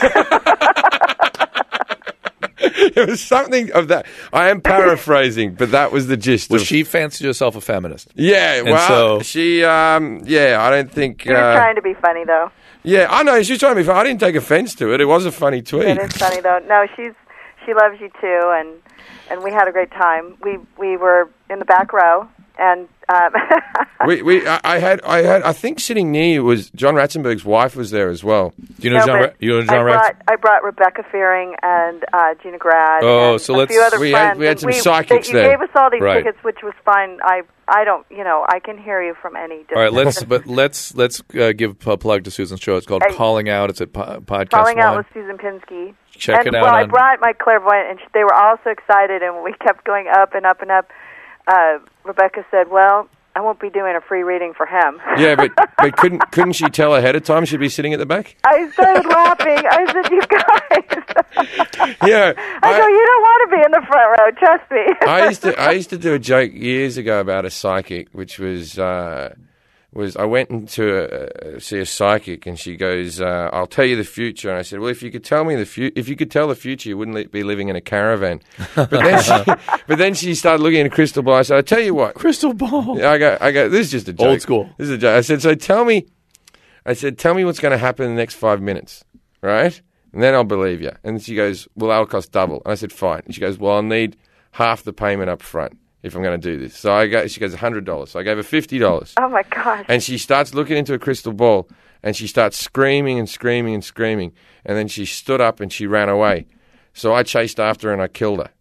It was something of that. I am paraphrasing, but that was the gist. Was of, she fancied herself a feminist? Yeah, well, so- she, um, yeah, I don't think. He was uh, trying to be funny, though. yeah, I know she was trying to be funny. I didn't take offense to it. It was a funny tweet. It is funny, though. No, she's she loves you too, and and we had a great time. We we were in the back row, and um, we, we, I, I had, I had, I think sitting near you was John Ratzenberg's wife was there as well. Do you know no, John? but Ra- you know I John Ratz? brought I brought Rebecca Fearing and uh, Gina Grad. Oh, and so a let's- few other we had- friends. we had and some psychics they, there. You gave us all these Right. tickets, which was fine. I I don't, you know, I can hear you from any distance. All right, let's but let's let's uh, give a plug to Susan's show. It's called Hey. Calling Out. It's a po- podcast. Calling out line. with Susan Pinsky. Check and, it out Well, I on- brought my clairvoyant, and sh- they were all so excited, and we kept going up and up and up. Uh, Rebecca said, "Well, I won't be doing a free reading for him." Yeah, but but couldn't couldn't she tell ahead of time she'd be sitting at the back? I started laughing. I said, "You guys." Yeah, I go, "You don't want to be in the front row. Trust me." I used to I used to do a joke years ago about a psychic, which was uh, was I went into uh, see a psychic, and she goes, uh, "I'll tell you the future." And I said, "Well, if you could tell me the fu- if you could tell the future, you wouldn't li- be living in a caravan." But then she, but then she started looking at a crystal ball. I said, "I tell you what." Crystal ball. I go, I go. This is just a joke. Old school. This is a joke. I said, "So tell me," I said, "Tell me what's going to happen in the next five minutes, right? And then I'll believe you." And she goes, "Well, that'll cost double." And I said, "Fine." And she goes, "Well, I'll need half the payment up front if I'm going to do this." So I go. She goes, one hundred dollars. So I gave her fifty dollars. Oh my gosh! And she starts looking into a crystal ball, and she starts screaming and screaming and screaming. And then she stood up and she ran away. So I chased after her and I killed her.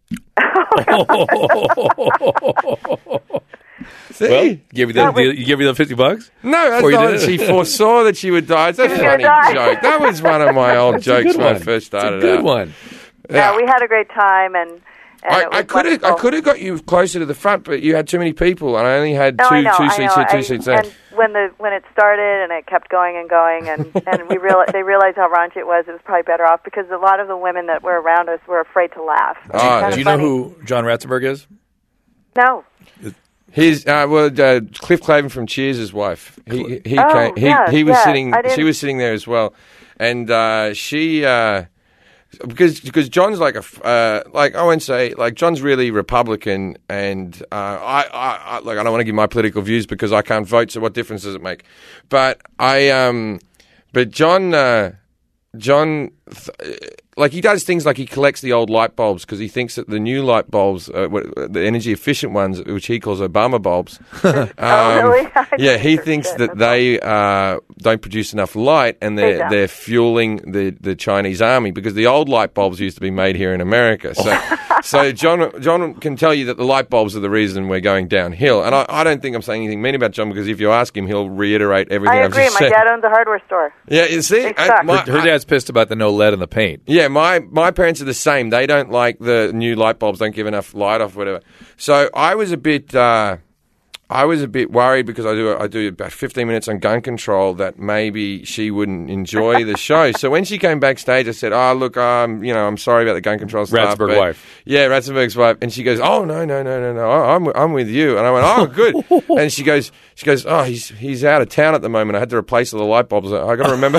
See? Well, give you the, That was- you give you the fifty bucks. No, that's Before you not did that it. she foresaw that she would die. It's a She was gonna funny die. joke. That was one of my old That's a jokes good when I one. first started It's a good out. one. Yeah, we had a great time, and, and I, it was I could have I wonderful. could have got you closer to the front, but you had too many people, and I only had No, two I know, two I seats know. here, two I- seats there. And when the when it started and it kept going and going, and and we real they realized how raunchy it was. It was probably better off because a lot of the women that were around us were afraid to laugh. It was Oh, kinda Do you know funny. who John Ratzenberg is? No. His uh, well, uh, Cliff Clavin from Cheers' wife. He he Oh, came. He, yes, he was yes. sitting. I didn't- She was sitting there as well, and uh, she. Uh, Because because John's like a f- uh, like I won't say like John's really Republican, and uh, I, I, I like I don't want to give my political views because I can't vote, so what difference does it make? But I um, but John uh, John th- like he does things like he collects the old light bulbs because he thinks that the new light bulbs, uh, what- the energy efficient ones, which he calls Obama bulbs. um, Oh, really? I Yeah, didn't he hear thinks shit. that That's they uh, don't produce enough light, and They they're don't. they're fueling the, the Chinese army because the old light bulbs used to be made here in America. So, so John John can tell you that the light bulbs are the reason we're going downhill. And I, I don't think I'm saying anything mean about John because if you ask him, he'll reiterate everything I I've agree. just My said. dad owns a hardware store. Yeah, you see, They I- suck. my- Her dad's pissed about the no lead in the paint. yeah, my, my parents are the same. They don't like the new light bulbs, don't give enough light off, whatever. So I was a bit, uh, I was a bit worried because I do I do about fifteen minutes on gun control that maybe she wouldn't enjoy the show. So when she came backstage, I said, "Oh, look, um, you know, I'm sorry about the gun control stuff." Ratzenberg but, wife. Yeah, Ratzenberg's wife, and she goes, "Oh, no, no, no, no, no, I'm I'm with you." And I went, "Oh, good." And she goes, she goes, "Oh, he's he's out of town at the moment. I had to replace all the light bulbs. I got to remember,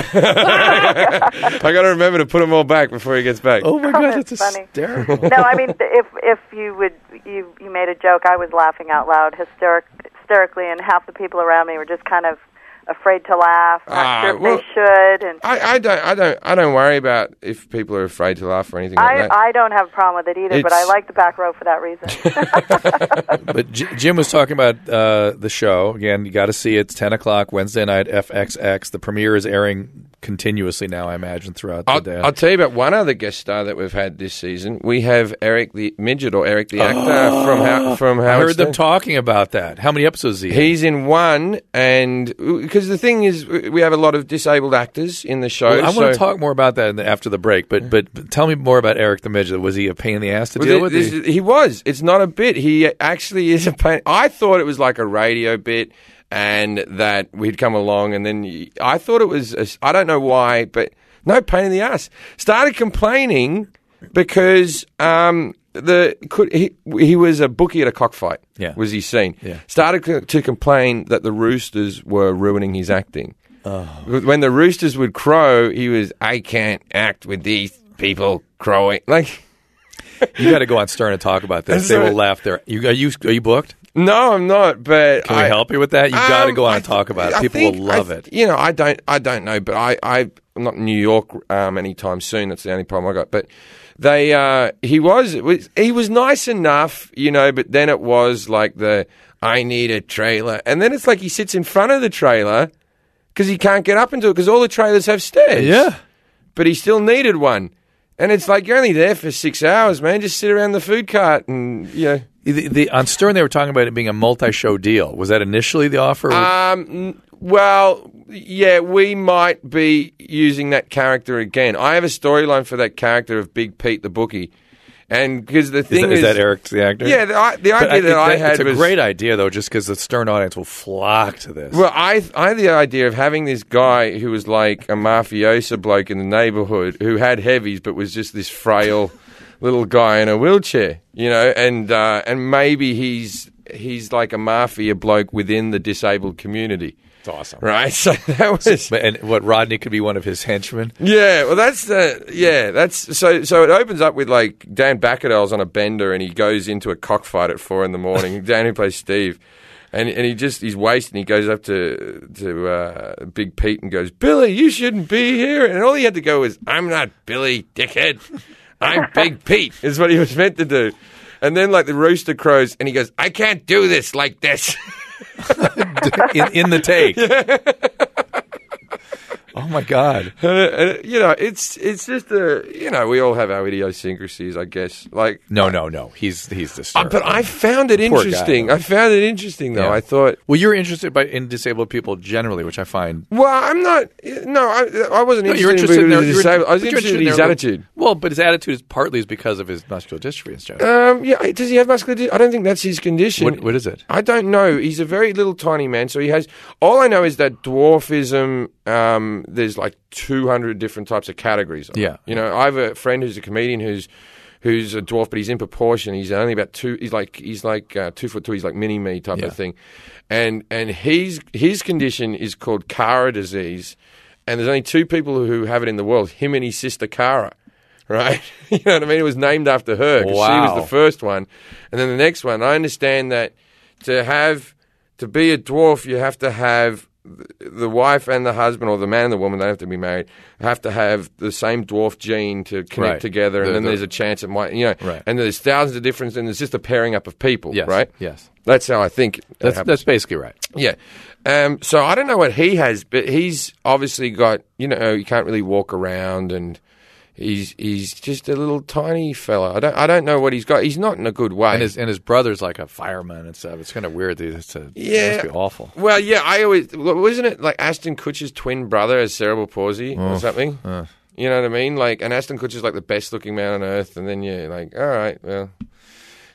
I got to remember to put them all back before he gets back." Oh my Oh, God, that's that's funny. hysterical. No, I mean, if if you would you you made a joke, I was laughing out loud, hysteric, hysterically, and half the people around me were just kind of afraid to laugh, not Ah, sure if well, they should. And I, I don't I don't I don't worry about if people are afraid to laugh or anything like I that. I don't have a problem with it either, but I It's- like the back row for that reason. But J- Jim was talking about uh, the show. Again, you got to see it. It's ten o'clock Wednesday night, F X X. The premiere is airing continuously now, I imagine, throughout the I'll, day. I'll tell you about one other guest star that we've had this season. We have Eric the Midget, or Eric the actor from How, from I Howard heard them Stern. talking about that. How many episodes is he in? He's in one, and because the thing is, we have a lot of disabled actors in the show. Well, I want so- to talk more about that in the, after the break, but, but but tell me more about Eric the Midget. Was he a pain in the ass to Well, deal thi- with? this He- is- he was. It's not a bit. He actually is a pain. I thought it was like a radio bit, and that we'd come along, and then y- I thought it was. A, I don't know why, but no pain in the ass. Started complaining because um, the could he he was a bookie at a cockfight. Yeah. Was he seen? Yeah. Started to, to complain that the Roosters were ruining his acting. When the Roosters would crow, he was, I can't act with these people crowing. Like, You got to go on Stern and talk about this. And They so- will laugh there. You, are you are you booked? no, I'm not. But Can we I, help you with that? You got to Um, go on I and talk th- about it. I People think- will love I it. th- You know, I don't, I don't know, but I, I, I'm not in New York um, anytime soon. That's the only problem I got. But they, uh, he was, it was, he was nice enough, you know. But then it was like the, I need a trailer, and then it's like he sits in front of the trailer because he can't get up into it because all the trailers have stairs. Yeah. But he still needed one. And it's like, you're only there for six hours, man. Just sit around the food cart and, you know. The, the, on Stern, they were talking about it being a multi-show deal. Was that initially the offer? Um, n- well, yeah, we might be using that character again. I have a storyline for that character of Big Pete the bookie. And because the is, thing that, is. is that Eric the actor? Yeah, the, I- the But idea that I had It's a was. great idea, though, just because the Stern audience will flock to this. Well, I I had the idea of having this guy who was like a mafioso bloke in the neighborhood who had heavies but was just this frail little guy in a wheelchair, you know, and uh, and maybe he's he's like a mafia bloke within the disabled community, It's awesome. right? So that was But, and what, Rodney could be one of his henchmen? yeah. Well, that's the yeah. That's so so. It opens up with like Dan Bacadell's on a bender and he goes into a cockfight at four in the morning. Dan who plays Steve. And and he just he's wasted. And he goes up to to uh, Big Pete and goes, Billy, you shouldn't be here. And all he had to go was, I'm not Billy, dickhead. I'm Big Pete. Is what he was meant to do. And then like the rooster crows, and he goes, I can't do this like this. in, in the take. Oh, my God. and, and, you know, it's it's just a you know we all have our idiosyncrasies, I guess. Like No, no, no. He's he's the uh, Stern. but I found it Poor guy, interesting. though. I found it interesting though. Yeah. I thought. Well, you're interested by, in disabled people generally, which I find. Well, I'm not. No, I, I wasn't No, interested, you're interested in in their, being you're- disabled. I was but you're interested in his their- attitude. Well, but his attitude is partly is because of his muscular dystrophy and stuff. Um, yeah, does he have muscular dystrophy? I don't think that's his condition. What, what is it? I don't know. He's a very little tiny man, so he has. All I know is that dwarfism. Um, there's like two hundred different types of categories. Of it. Yeah. You know, I have a friend who's a comedian who's who's a dwarf, but he's in proportion. He's only about two. He's like he's like uh, two foot two. He's like mini me type Yeah. of thing, and and he's his condition is called Cara disease, and there's only two people who have it in the world. Him and his sister Cara. Right? You know what I mean? It was named after her because she Wow. was the first one. And then the next one, I understand that to have, to be a dwarf, you have to have the wife and the husband, or the man and the woman, they have to be married, have to have the same dwarf gene to connect Right. together. And The- then the- there's a chance it might, you know, Right. and there's thousands of different, and there's just a pairing up of people, Yes. right? Yes. That's how I think it That's happens. that's basically right. Yeah. Um, so I don't know what he has, but he's obviously got, you know, he can't really walk around, and he's he's just a little tiny fella. I don't I don't know what he's got. He's not in a good way. And his and his brother's like a fireman and stuff. It's kind of weird. It's a, Yeah. It must be awful. well, yeah, I always wasn't it like Ashton Kutcher's twin brother has cerebral palsy or something. uh. You know what I mean? Like, and Ashton Kutcher's like the best looking man on earth, and then you're like, all right, well,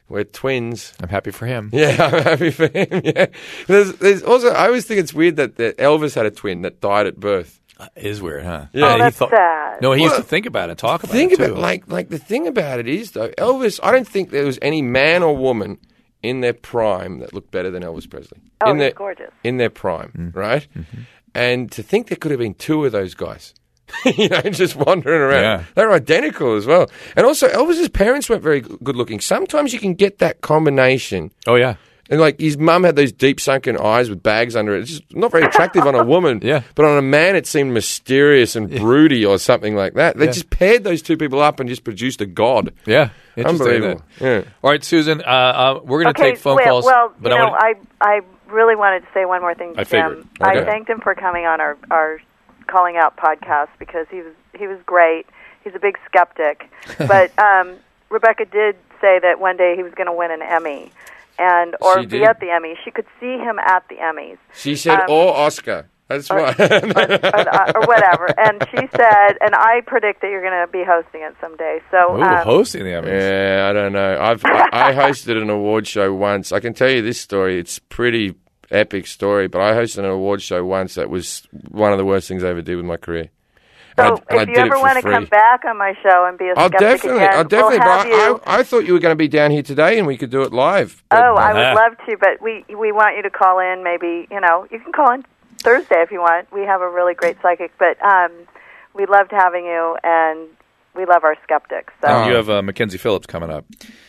We're twins. I'm happy for him. Yeah, I'm happy for him. Yeah. There's, there's also, I always think it's weird that, that Elvis had a twin that died at birth. Uh, it is weird, huh? Yeah. Oh, he that's thought- sad. No, he Well, used to think about it, and talk about Think it too. about like like the thing about it is though, Elvis. I don't think there was any man or woman in their prime that looked better than Elvis Presley. Oh, in he's their, gorgeous. In their prime, Mm. right? Mm-hmm. And to think there could have been two of those guys, you know, just wandering around. Yeah. They're identical as well. And also, Elvis's parents weren't very good looking. Sometimes you can get that combination. Oh yeah. And like his mum had those deep sunken eyes with bags under it. It's just not very attractive on a woman. Yeah. But on a man, it seemed mysterious and broody or something like that. They Yeah. just paired those two people up and just produced a god. Yeah. Interesting, Unbelievable. isn't it? Yeah. All right, Susan. Uh, uh, we're going to Okay, take phone well, calls. well, but you I know, wanna- I I really wanted to say one more thing to I figured. Jim. Okay. I thanked him for coming on our our Calling Out podcast because he was he was great. He's a big skeptic, but um, Rebecca did say that one day he was going to win an Emmy, and or She be did. at the Emmys. She could see him at the Emmys. She said, Um, or Oscar. That's or, right. or, or, or whatever. And she said, and I predict that you're going to be hosting it someday. So, Ooh, um, hosting the Emmys. Yeah, I don't know. I've I, I hosted an award show once. I can tell you this story. It's pretty epic story, but I hosted an award show once that was one of the worst things I ever did with my career. so And I- and I if you did it ever for want to free. come back on my show and be a I'll skeptic definitely, again, I'll definitely. we'll have but you. I, I thought you were going to be down here today, and we could do it live. But- Oh, I would Ah. love to, but we we want you to call in. Maybe you know you can call in Thursday if you want. We have a really great psychic, but um, we loved having you, and we love our skeptics. So Oh. You have uh, Mackenzie Phillips coming up.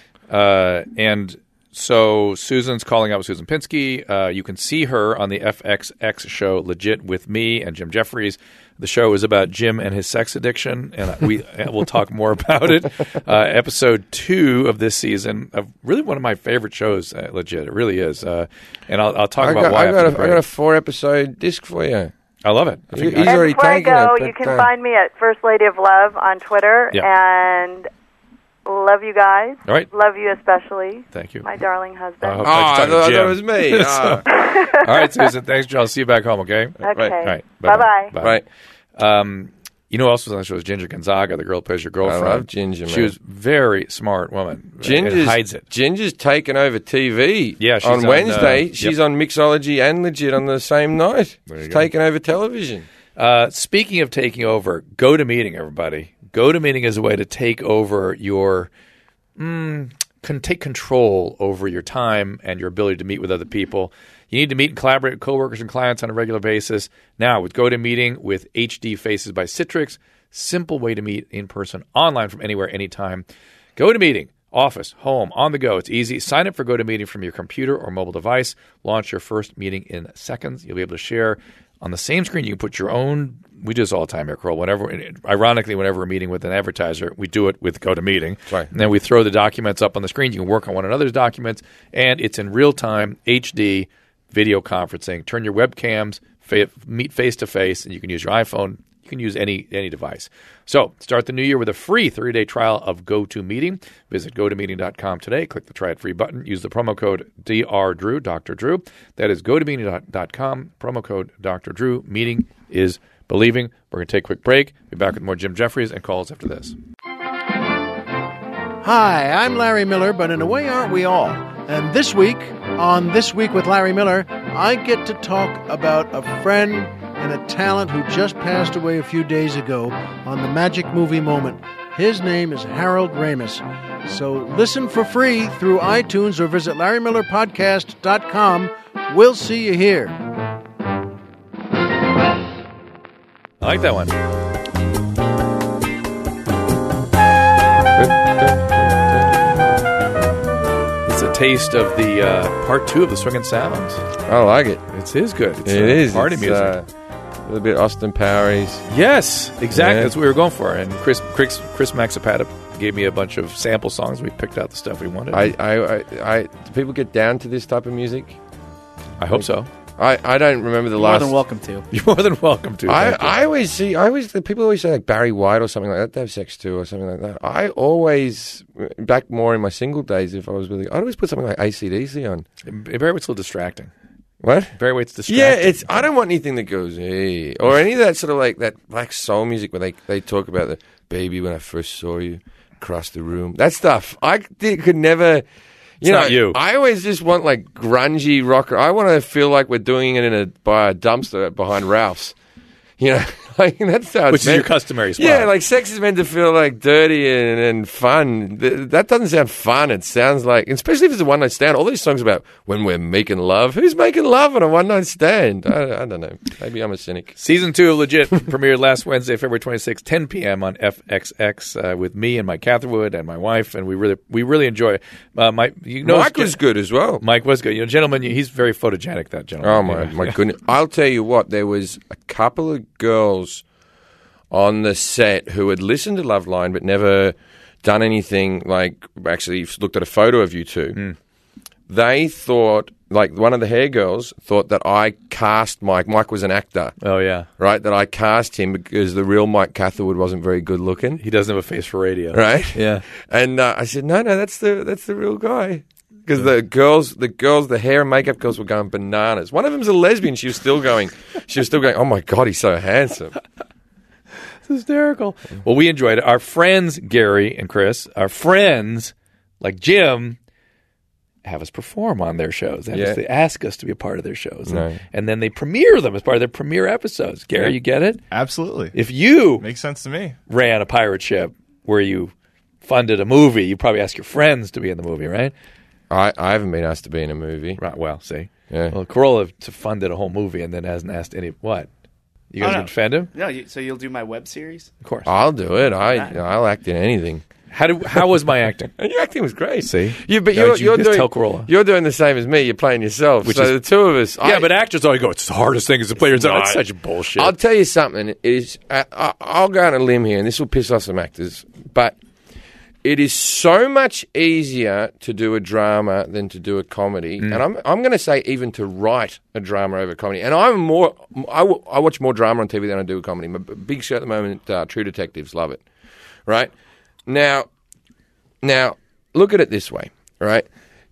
Uh, and so Susan's calling out with Susan Pinsky. Uh, you can see her on the F X X show Legit with me and Jim Jeffries. The show is about Jim and his sex addiction, and we will talk more about it. Uh, episode two of this season of really one of my favorite shows, uh, Legit. It really is. Uh, and I'll, I'll talk I about got, why. I, after got the a, I break. got a four episode disc for you. I love it. I think You- I- He's and already before I taken go, it, but, you can uh, find me at First Lady of Love on Twitter, Yeah. and love you guys. All right. Love you especially. Thank you. My darling husband. I Oh, hope- I talking to thought Jim. that was me. Ah. All right, Susan. Thanks, John. I'll see you back home, okay? Okay. Right. All right. Bye-bye. Bye. Right. Um, you know who else was on the show? Was Ginger Gonzaga, the girl who plays your girlfriend. love Ginger, She man. was a very smart woman. Ginger's, It hides it. Ginger's taken over T V. Yeah, she's on on, Wednesday. uh, she's yep. on Mixology and Legit on the same night. There you She's go. taken over television. Uh, speaking of taking over, GoToMeeting, everybody. GoToMeeting is a way to take over your, mm, can take control over your time and your ability to meet with other people. You need to meet and collaborate with coworkers and clients on a regular basis. Now, with GoToMeeting with H D Faces by Citrix, simple way to meet in person, online from anywhere, anytime. GoToMeeting, office, home, on the go. It's easy. Sign up for GoToMeeting from your computer or mobile device. Launch your first meeting in seconds. You'll be able to share on the same screen. You can put your own. We do this all the time here, Carl. Whenever, ironically, whenever we're meeting with an advertiser, we do it with GoToMeeting. right. And then we throw the documents up on the screen. You can work on one another's documents, and it's in real time, H D video conferencing. Turn your webcams, fa- meet face to face, and you can use your iPhone. You can use any any device. So start the new year with a free thirty-day trial of GoToMeeting. Visit go to meeting dot com today. Click the Try It Free button. Use the promo code D R Drew, Doctor Drew. That is go to meeting dot com, promo code Doctor Drew. Meeting is believing. We're going to take a quick break. Be back with more Jim Jeffries and calls after this. Hi, I'm Larry Miller, but in a way, aren't we all? And this week, on This Week with Larry Miller, I get to talk about a friend and a talent who just passed away a few days ago on the Magic Movie Moment. His name is Harold Ramis. So listen for free through iTunes or visit larry miller podcast dot com. We'll see you here. I like that one. It's a taste of the uh, part two of the Swingin' Sounds. I like it. It is good. It's It uh, is. party It's, music. uh, a little bit Austin Powers. Yes, exactly. Yeah. That's what we were going for. And Chris Chris, Chris Maxipata gave me a bunch of sample songs. We picked out the stuff we wanted. I, I, I, I, do people get down to this type of music? I hope so. I, I don't remember the More last. than welcome to. You're more than welcome to. I, Thank you. I always see. I always people always say like Barry White or something like that. They have sex too or something like that. I always back more in my single days if I was really. I'd always put something like A C D C on. Barry White's a little distracting. What? Barry White's distracting. Yeah, it's. I don't want anything that goes hey or any of that sort of like that black soul music where they they talk about the baby when I first saw you across the room. That stuff I did, could never. You not know, you. I always just want like grungy rocker. I want to feel like we're doing it in a by a dumpster behind Ralph's. You know, like that's how it's Which is meant. your customary spot. Yeah, like sex is meant to feel like dirty and, and fun. Th- that doesn't sound fun. It sounds like, especially if it's a one night stand. All these songs about when we're making love. Who's making love on a one night stand? I, I don't know. Maybe I'm a cynic. Season two of Legit premiered last Wednesday, February twenty-sixth, ten p.m. on F X X uh, with me and Mike Catherwood and my wife, and we really we really enjoy it. Uh, Mike, you know, Mike was good as well. Mike was good. You know, gentleman, he's very photogenic. That gentleman. Oh my, Yeah. my goodness! I'll tell you what. There was a couple of girls on the set who had listened to Loveline but never done anything. Like actually looked at a photo of you two. Mm. They thought, like one of the hair girls thought that I cast Mike. Mike was an actor, Oh yeah, right? That I cast him because the real Mike Catherwood wasn't very good looking, he doesn't have a face for radio. right? Yeah. And uh, I said, no, no, that's the that's the real guy. Because the girls, the girls, the hair and makeup girls were going bananas. One of them's a lesbian. She was still going. She was still going. Oh my god, he's so handsome. It's hysterical. Well, we enjoyed it. Our friends, Gary and Chris, our friends like Jim, have us perform on their shows. They, have Yeah. us, they ask us to be a part of their shows. And, Right. and then they premiere them as part of their premiere episodes. Gary, Yeah. you get it? Absolutely. If you Makes sense to me. ran a pirate ship where you funded a movie, you probably ask your friends to be in the movie, right? I, I haven't been asked to be in a movie. Right. Well, see. Yeah. Well, Corolla to funded a whole movie and then hasn't asked any. What? You guys Oh, no. gonna defend him? No, you, so you'll do my web series? Of course. I'll do it. I I'll act in anything. How do? How was my acting? And your acting was great. See? you, but No, you're, you you're just doing tell Corolla. You're doing the same as me. You're playing yourself. Which so is- the two of us. Yeah, I, but actors always go, it's the hardest thing as a player. It's Right. such bullshit. I'll tell you something. It is I, I, I'll go on a limb here, and this will piss off some actors, but it is so much easier to do a drama than to do a comedy, Mm. and I'm I'm going to say even to write a drama over comedy. And I'm more I, w- I watch more drama on T V than I do a comedy. My b- big show at the moment, uh, True Detectives, love it. Right now, now look at it this way. Right,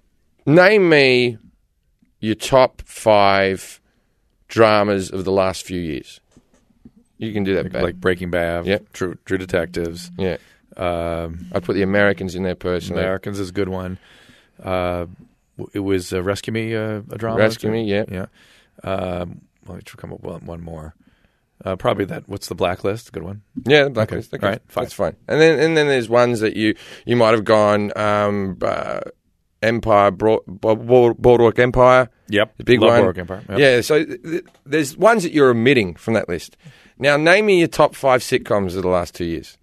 name me your top five dramas of the last few years. You can do that, babe. like Breaking Bad, Yep. True True Detectives, yeah. um, I'd put the Americans in there personally. Americans is a good one. Uh, w- it was uh, Rescue Me, uh, a drama. Rescue Me, yeah. yeah. Um, well, let's come up with one, one more. Uh, probably that. What's the Blacklist? Good one. Yeah, the Blacklist. Okay, All right, fine. that's fine. And then and then there's ones that you you might have gone um, uh, Empire, Broad, Boardwalk Empire. Yep, The big Love one. Boardwalk Empire. Yep. Yeah, so th- th- there's ones that you're omitting from that list. Now, name me your top five sitcoms of the last two years.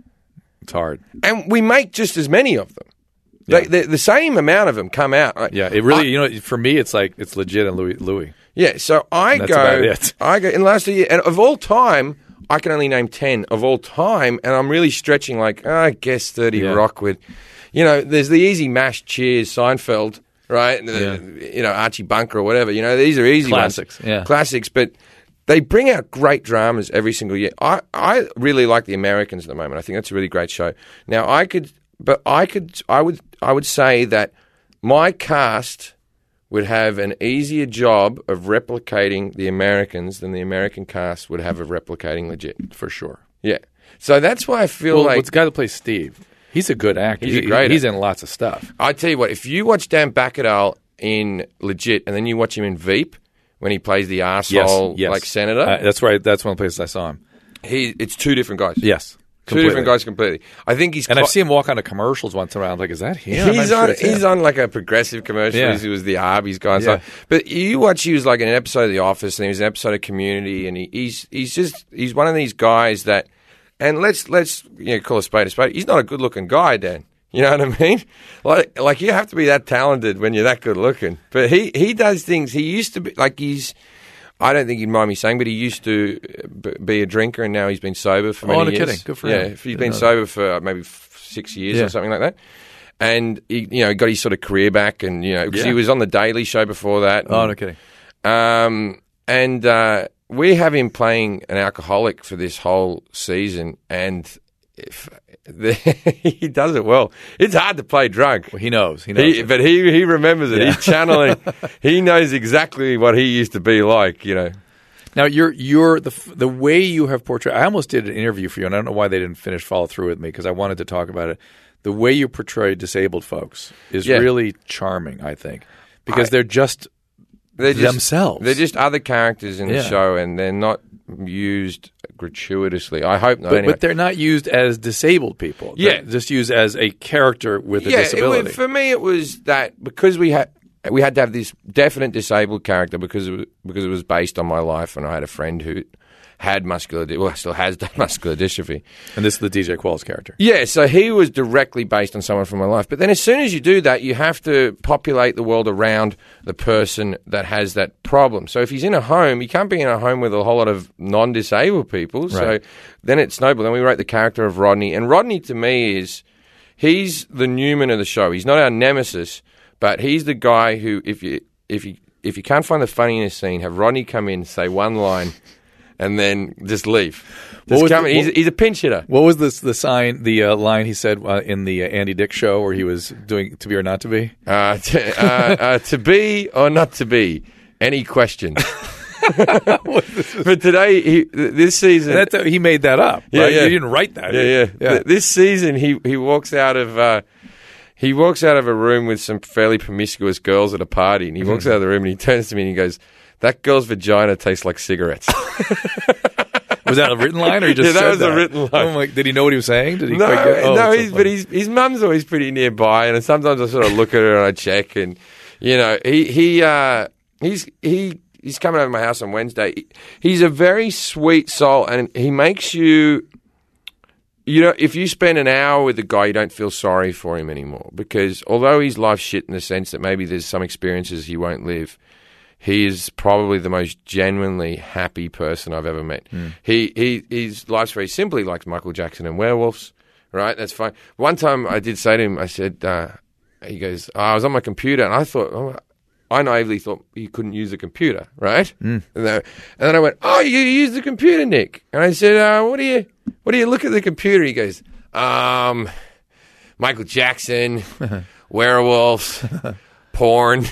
It's hard. And we make just as many of them. They, Yeah. they, the same amount of them come out. Like, Yeah, it really. I- you know, for me, it's like it's legit and Louis. Louis. Yeah, so I That's go, about it. I go in the last two years, and of all time, I can only name ten of all time, and I'm really stretching. Like, oh, I guess thirty Yeah. Rockwood. You know, there's the easy mash, Cheers, Seinfeld, right? The- You know, Archie Bunker or whatever. You know, these are easy Classics, ones. yeah. Classics, but they bring out great dramas every single year. I I really like The Americans at the moment. I think that's a really great show. Now, I could, but I could, I would, I would say that my cast would have an easier job of replicating The Americans than the American cast would have of replicating Legit. For sure. Yeah. So that's why I feel Well, like what's the guy that plays Steve? He's a good actor. He's a He- great He's actor. in lots of stuff. I tell you what, if you watch Dan Bacadal in Legit and then you watch him in Veep when he plays the arsehole yes. like senator, Uh, that's right. That's one of the places I saw him. he it's two different guys. Yes, Two completely. different guys completely. I think he's And cl- I've seen him walk onto commercials once around. Like, is that him? I'm He's not on. sure it's He's him. on like a progressive commercial. Yeah. He was the Arby's guy. And Yeah. stuff. But you watch, he was like in an episode of The Office, and he was an episode of Community, and he, he's he's just he's one of these guys that. And let's let's you know, call a spade a spade. He's not a good looking guy, Dan. You know what I mean? Like like you have to be that talented when you're that good looking. But he he does things. He used to be like he's. I don't think he'd mind me saying, but he used to b- be a drinker, and now he's been sober for Oh, many no years. kidding. Good for yeah, him. if he's Didn't been know sober for maybe f- six years Yeah. or something like that. And he, you know, got his sort of career back, and you know, because Yeah. he was on the Daily Show before that. Oh, and, no kidding. Um, and uh, we have him playing an alcoholic for this whole season, and if the, he does it well. It's hard to play drunk. Well, he knows. He knows. He, it. but he he remembers it. Yeah. He's channeling. He knows exactly what he used to be like. You know. Now, you're you're the f- the way you have portrayed. I almost did an interview for you, and I don't know why they didn't finish follow through with me because I wanted to talk about it. the way you portray disabled folks is Yeah. really charming, I think, because I- they're just They're just, themselves. They're just other characters in Yeah. the show, and they're not used gratuitously. I hope not. But, anyway. but they're not used as disabled people. They're Yeah. just used as a character with a yeah, it disability. was, for me, it was that because we had we had to have this definite disabled character because it was, because it was based on my life, and I had a friend who had muscular, di- well, still has muscular dystrophy. and this is the D J Qualls character. Yeah, so he was directly based on someone from my life. But then as soon as you do that, you have to populate the world around the person that has that problem. So if he's in a home, he can't be in a home with a whole lot of non-disabled people. So Right. then it snowballed. Then we wrote the character of Rodney. And Rodney, to me, is he's the Newman of the show. He's not our nemesis, but he's the guy who, if you if you if you can't find the funny in a scene, have Rodney come in, say one line, and then just leave. What Just was come the- in. He's, what- he's a pinch hitter. What was this? The sign, the uh, line he said uh, in the uh, Andy Dick show, where he was doing "To Be or Not to Be"? Uh, to, uh, uh, to be or not to be? Any questions? But today, he, this season, And that's, he made that up. Yeah, right? yeah. You didn't write that. yeah, yeah, Th- This season, he he walks out of uh, he walks out of a room with some fairly promiscuous girls at a party, and he walks out of the room and he turns to me and he goes, "That girl's vagina tastes like cigarettes." Was that a written line, or he just Yeah, that said was a written line. Oh my, did he know what he was saying? Did he? No, quite get, oh, no, it's so he's, but funny. he's, his mum's always pretty nearby, and sometimes I sort of look at her and I check, and you know, he he uh, he's he he's coming over to my house on Wednesday. He- He's a very sweet soul, and he makes you, you know, if you spend an hour with the guy, you don't feel sorry for him anymore, because although his life's shit in the sense that maybe there's some experiences he won't live, he is probably the most genuinely happy person I've ever met. He, he, his life's very simple. He likes Michael Jackson and werewolves, right? That's fine. One time I did say to him, I said, uh, he goes, oh, I was on my computer, and I thought, oh, I naively thought he couldn't use the computer, right? And, then, and then I went, oh, you use the computer, Nick? And I said, uh, what do you, what do you look at the computer? He goes, um, Michael Jackson, werewolves, porn.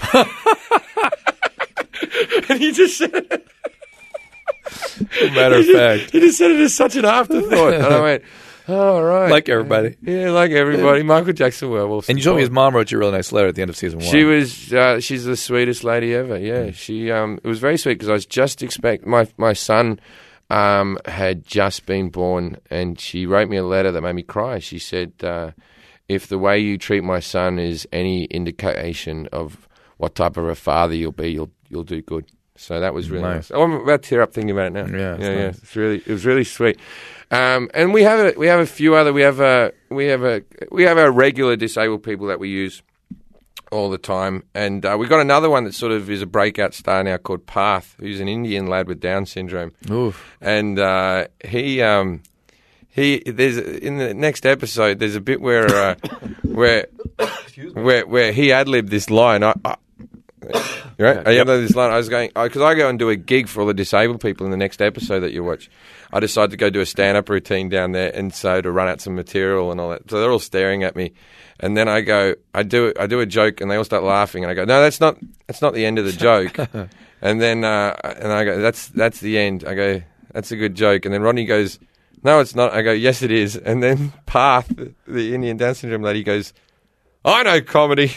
And he just said it. matter of he fact, Just, he just said it as such an afterthought. And I went, oh, right. like everybody. Yeah, like everybody. Michael Jackson werewolves. And you told me his mom wrote you a really nice letter at the end of season one. She was, uh, she's the sweetest lady ever. Yeah, she. Um, it was very sweet because I was just expect my my son, um, had just been born, and she wrote me a letter that made me cry. She said, uh, "If the way you treat my son is any indication of what type of a father you'll be, you'll you'll do good." So that was really Nice. nice. Oh, I'm about to tear up thinking about it now. Yeah, it's yeah, yeah. nice. It's really, it was really sweet. Um, and we have a, we have a few other. We have a we have a we have our regular disabled people that we use all the time, and uh, we got another one that sort of is a breakout star now called Path, who's an Indian lad with Down syndrome, Oof. and uh, he um, he there's in the next episode there's a bit where uh, where where where he ad libbed this line. I, I, Right? I Yep. know this line. I was going because I go and do a gig for all the disabled people in the next episode that you watch. I decided to go do a stand-up routine down there, and so to run out some material and all that. So they're all staring at me, and then I go, I do, I do a joke, and they all start laughing, and I go, no, that's not, that's not the end of the joke. And then, uh, and I go, that's that's the end. I go, that's a good joke, and then Rodney goes, no, it's not. I go, yes, it is. And then Path, the Indian Down syndrome lady, goes, I know comedy.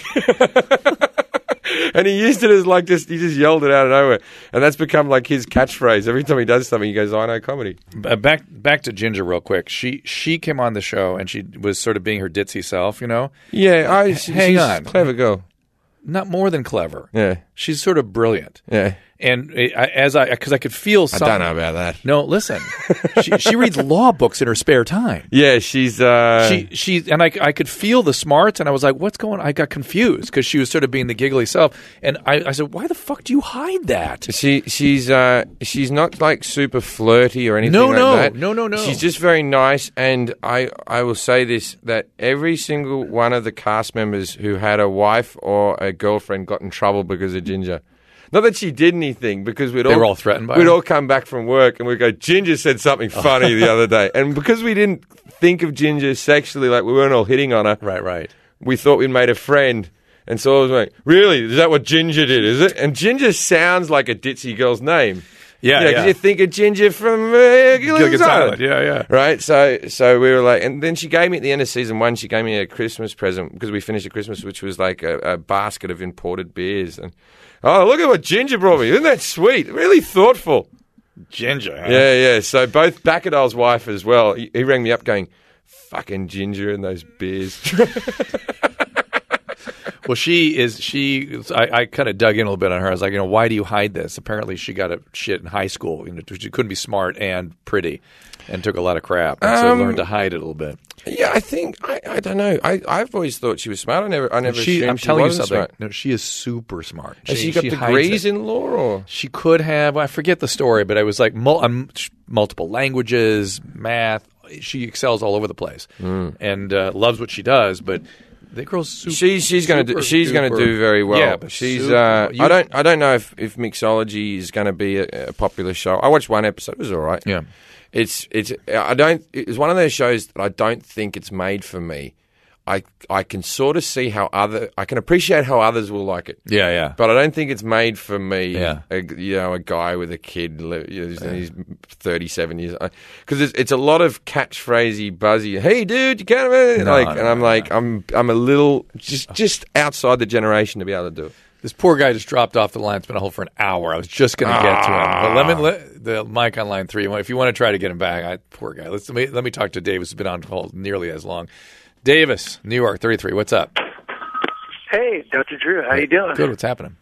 And he used it as like just, he just yelled it out of nowhere. And that's become like his catchphrase. Every time he does something, he goes, I know comedy. Uh, back back to Ginger real quick. She she came on the show and she was sort of being her ditzy self, you know. Yeah, I, she, hang she's on. a clever girl. Not more than clever. Yeah, She's sort of brilliant. yeah. And I, as I because I could feel I something. don't know about that. No, listen. she she reads law books in her spare time. Yeah, she's... Uh, She she and I, I could feel the smarts, and I was like, "What's going on?" I got confused because she was sort of being the giggly self, and I, I said, "Why the fuck do you hide that?" She she's uh she's not like super flirty or anything No, like no, that. no, no, no. She's just very nice, and I I will say this, that every single one of the cast members who had a wife or a girlfriend got in trouble because of Ginger. Not that she did anything, because we'd They all were all threatened by we'd her? all come back from work and we'd go, Ginger said something funny the other day, and because we didn't think of Ginger sexually, like we weren't all hitting on her, Right, right. we thought we'd made a friend. And so I was like, really? Is that what Ginger did, is it? And Ginger sounds like a ditzy girl's name. Yeah, you know, 'cause yeah. you think of Ginger from uh, Gilligan's, Gilligan's Island. Island. Yeah, yeah. Right, so so we were like, and then she gave me at the end of season one, she gave me a Christmas present because we finished at Christmas, which was like a, a basket of imported beers. And oh, look at what Ginger brought me! Isn't that sweet? Really thoughtful. Ginger. Huh? Yeah, yeah. So both Bacadol's wife as well. He, he rang me up going, "Fucking Ginger and those beers." Well, she is. She. I, I kind of dug in a little bit on her. I was like, you know, why do you hide this? Apparently, she got a shit in high school. You know, she couldn't be smart and pretty, and took a lot of crap, and so Um, learned to hide it a little bit. Yeah, I think I, I don't know. I I've always thought she was smart. I never I never. She, assumed I'm she telling you wasn't something. Smart. No, she is super smart. Has she, got hides degrees it. in law, or She could have. I forget the story, but it was like mul- um, multiple languages, math. She excels all over the place, Mm. and uh, loves what she does. But the girl's super. she's she's going to do super she's going to duper- do very well. Yeah, but she's. super- Uh, you- I don't I don't know if, if mixology is going to be a, a popular show. I watched one episode. It was all right. Yeah. It's it's I don't it's one of those shows that I don't think it's made for me. I I can sort of see how other I can appreciate how others will like it. Yeah, yeah. But I don't think it's made for me. Yeah. A, you know, a guy with a kid, li- you know, he's, he's thirty-seven years, because it's, it's a lot of catchphrasey, buzzy. Hey, dude, you can't. No, like, no, and I'm no, like, no. I'm I'm a little just just outside the generation to be able to do it. This poor guy just dropped off the line. It's been on hold for an hour. I was just going to get to him. But let me let the mic on line three. If you want to try to get him back, I, poor guy. Let's let me, let me talk to Davis, who's been on hold nearly as long. Davis, New York, thirty-three. What's up? Hey, Doctor Drew, how you doing? Good. What's happening?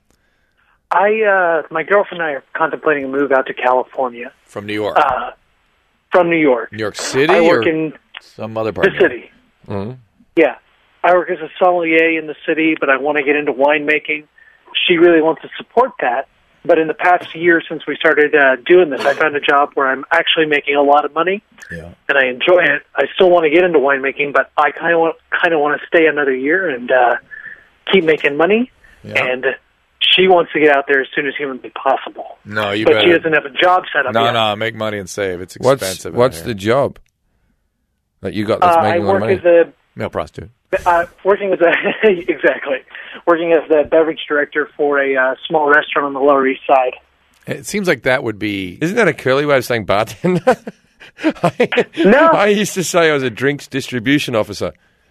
I, uh, my girlfriend and I are contemplating a move out to California From New York, uh, from New York. New York City, I work or in some other part? the of New York? city. Mm-hmm. Yeah, I work as a sommelier in the city, but I want to get into winemaking. She really wants to support that. But in the past year since we started uh, doing this, I found a job where I'm actually making a lot of money, Yeah. and I enjoy it. I still want to get into winemaking, but I kind of want kind of want to stay another year and uh, keep making money. Yeah. And she wants to get out there as soon as humanly possible. No, you but better. she doesn't have a job set up no, yet. no, make money and save. It's What's expensive. out what's here. the job that you got that's Uh, I making a lot of work money? as a male prostitute? uh, working as a exactly working as the beverage director for a uh, small restaurant on the Lower East Side. It seems like that would be. Isn't that a curly way of saying bartender? I, No. I used to say I was a drinks distribution officer.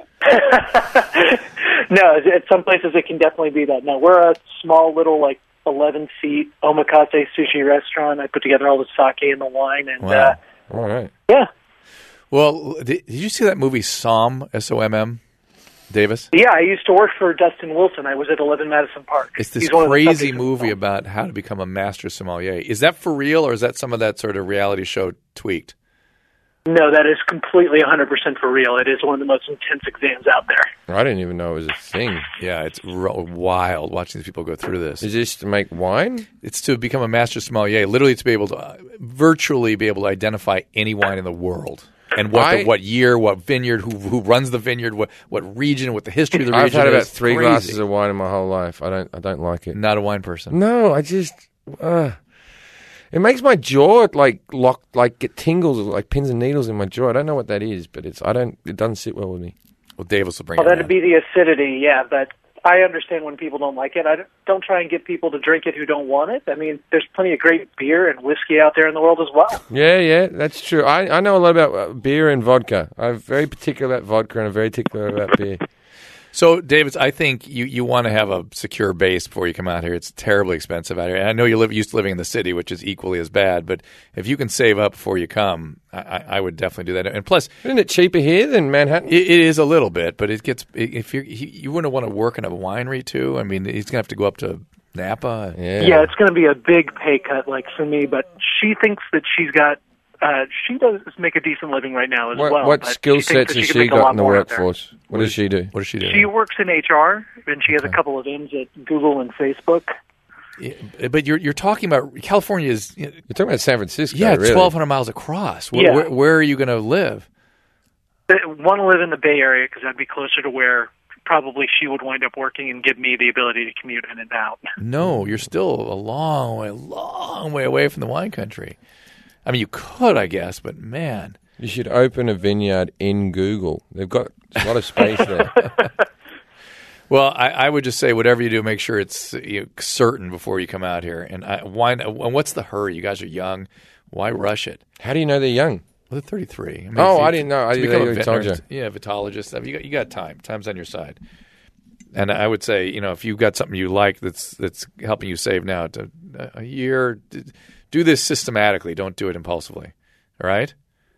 No, at some places it can definitely be that. No, we're a small little like eleven seat omakase sushi restaurant. I put together all the sake and the wine, and Wow. uh, All right. yeah, Well, did, did you see that movie Somm? S O M M. Davis. yeah. I used to work for Dustin Wilson. I was at eleven Madison Park. It's this He's one of the crazy subjects of the movie film. about how to become a master sommelier. Is that for real, or is that some of that sort of reality show tweaked? No, that is completely one hundred percent for real. It is one of the most intense exams out there. I didn't even know it was a thing. Yeah, it's ro- wild watching these people go through this. Is this to make wine? It's to become a master sommelier, literally to be able to uh, virtually be able to identify any wine in the world. And what I- the, what year, what vineyard, who who runs the vineyard, what what region, what the history of the region I've had is. about three Crazy. glasses of wine in my whole life. I don't. I don't like it. Not a wine person. No, I just. Uh, it makes my jaw like lock, like get tingles, like pins and needles in my jaw. I don't know what that is, but it's. I don't. It doesn't sit well with me. Well, Davis will bring Well, it that'd on. be the acidity, yeah. But I understand when people don't like it. I don't, don't try and get people to drink it who don't want it. I mean, there's plenty of great beer and whiskey out there in the world as well. Yeah, yeah, that's true. I, I know a lot about uh, beer and vodka. I'm very particular about vodka and I'm very particular about beer. So, Davis, I think you, you want to have a secure base before you come out here. It's terribly expensive out here. And I know you live used to living in the city, which is equally as bad. But if you can save up before you come, I, I I would definitely do that. And plus, Isn't it cheaper here than Manhattan? it, it is a little bit, but it gets if you you wouldn't want to work in a winery too. I mean, he's gonna have to go up to Napa. yeah. Yeah, it's going to be a big pay cut, like for me. But she thinks that she's got. Uh, she does make a decent living right now as What, well. what but skill she thinks sets that has she, she can make a got lot in the more out there. workforce? What does she do? What does she do? She works in H R, and she has a couple of M's at Google and Facebook. Yeah, but you're you're talking about California is you know, You're talking about San Francisco, yeah, really. twelve hundred miles across. Where, Yeah. where, where are you going to live? I want to live in the Bay Area because I'd be closer to where probably she would wind up working and give me the ability to commute in and out. No, you're still a long way, long way away from the wine country. I mean, you could, I guess, but man. You should open a vineyard in Google. They've got a lot of space there. Well, I, I would just say whatever you do, make sure it's you know, certain before you come out here. And I, why? And what's the hurry? You guys are young. Why rush it? How do you know they're young? Well, they're thirty-three. I mean, oh, you, I didn't know. I to didn't become know a you told you. veterinary- Yeah, vitologist. You got you got time. Time's on your side. And I would say, you know, if you've got something you like that's that's helping you save now to a year, do this systematically. Don't do it impulsively. All right?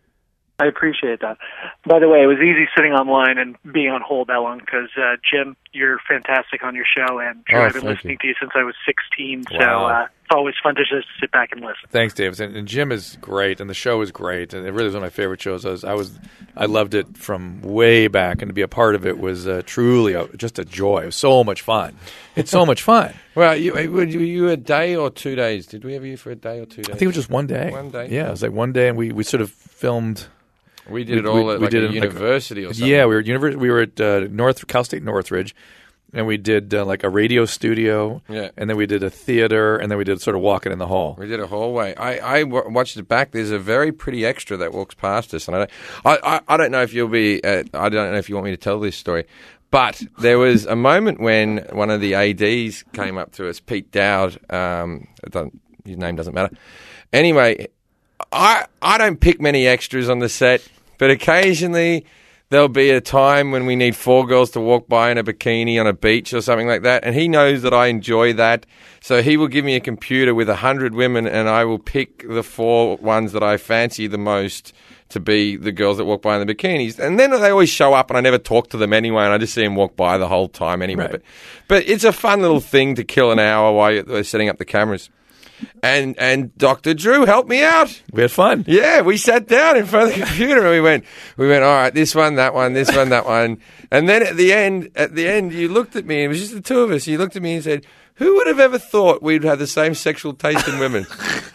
I appreciate that. By the way, it was easy sitting online and being on hold that long because, uh, Jim, you're fantastic on your show, and Drew, Oh, I've been thank listening you. to you since I was sixteen, so Wow. uh, it's always fun to just sit back and listen. Thanks, David. And, and Jim is great, and the show is great, and it really was one of my favorite shows. I was, I was, I loved it from way back, and to be a part of it was uh, truly a, just a joy. It was so much fun. It's so much fun. Well, you, were you you a day or two days? Did we have you for a day or two days? I think it was just one day. One day? Yeah, it was like one day, and we, we sort of filmed. We did it we- all we- at we like did a it like- university or something. Yeah, we were at univer- We were at uh, North Cal State Northridge, and we did uh, like a radio studio. Yeah. and then we did a theater, and then we did sort of walking in the hall. We did a hallway. I, I w- watched it back. There's a very pretty extra that walks past us, and I don't, I, I, I don't know if you'll be. Uh, I don't know if you want me to tell this story, but there was a moment when one of the A Ds came up to us, Pete Dowd. Um, it doesn't- his name doesn't matter. Anyway, I I don't pick many extras on the set, but occasionally there'll be a time when we need four girls to walk by in a bikini on a beach or something like that, and he knows that I enjoy that, so he will give me a computer with a hundred women, and I will pick the four ones that I fancy the most to be the girls that walk by in the bikinis. And then they always show up, and I never talk to them anyway, and I just see them walk by the whole time anyway. Right. But, but it's a fun little thing to kill an hour while you're setting up the cameras. And and Doctor Drew helped me out. We had fun. Yeah, we sat down in front of the computer and we went, we went, all right, this one, that one, this one, that one. And then at the end, at the end, you looked at me, and it was just the two of us. You looked at me and said, who would have ever thought we'd have the same sexual taste in women?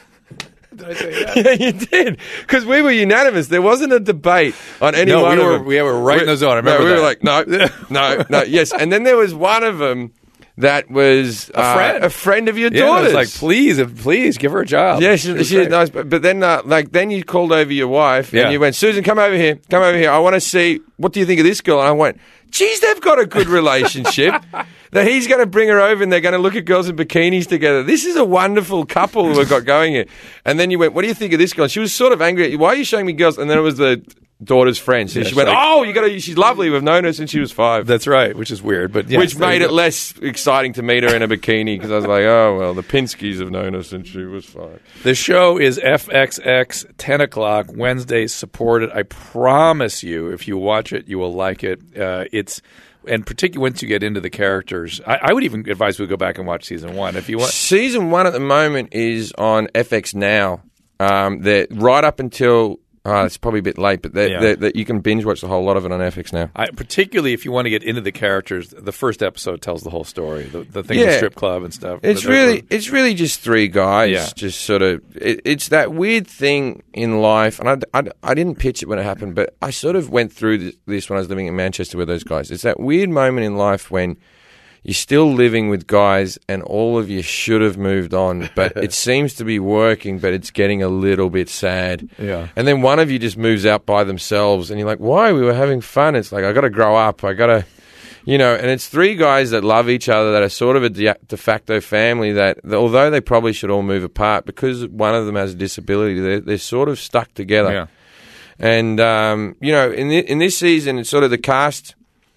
Did I say that? Yeah, you did. Because we were unanimous. There wasn't a debate on any No, one we of were- them. we were right in the zone. I remember no, we that. were like, no, no, no, yes. And then there was one of them that was uh, friend. a friend of your Yeah, I daughter's. was like, please, please give her a job. Yeah, she, was she was great. nice, but, but then, uh, like, then you called over your wife Yeah. and you went, Susan, come over here, come over here. I want to see, what do you think of this girl? And I went, geez, they've got a good relationship. That he's going to bring her over and they're going to look at girls in bikinis together. This is a wonderful couple we've got going here. And then you went, what do you think of this girl? And she was sort of angry at you. Why are you showing me girls? And then it was the daughter's friend. So Yeah, she she's went, like- oh, you got to. She's lovely. We've known her since she was five. That's right, which is weird, but yes, Which there made you it go. less exciting to meet her in a bikini because I was like, oh, well, the Pinskys have known her since she was five. The show is F X X, ten o'clock, Wednesdays. Support it. I promise you, if you watch it, you will like it. Uh, it's and particularly once you get into the characters, I, I would even advise we go back and watch season one if you want. Season one at the moment is on F X Now. Um, they're right up until oh, it's probably a bit late, but they're, Yeah. they're, they're, you can binge watch the whole lot of it on F X Now. I, particularly if you want to get into the characters, the first episode tells the whole story. The, the thing Yeah. with the strip club and stuff. It's But- really, it's really just three guys, Yeah. just sort of. It, it's that weird thing in life, and I, I, I didn't pitch it when it happened, but I sort of went through this, this when I was living in Manchester with those guys. It's that weird moment in life when you're still living with guys, and all of you should have moved on, but it seems to be working, but it's getting a little bit sad. Yeah. And then one of you just moves out by themselves, and you're like, "Why? We were having fun." It's like I got to grow up. I got to. You know, and it's three guys that love each other that are sort of a de, de facto family that, that, although they probably should all move apart, because one of them has a disability, they're, they're sort of stuck together. Yeah. And, um, you know, in, the, in this season, it's sort of the cast,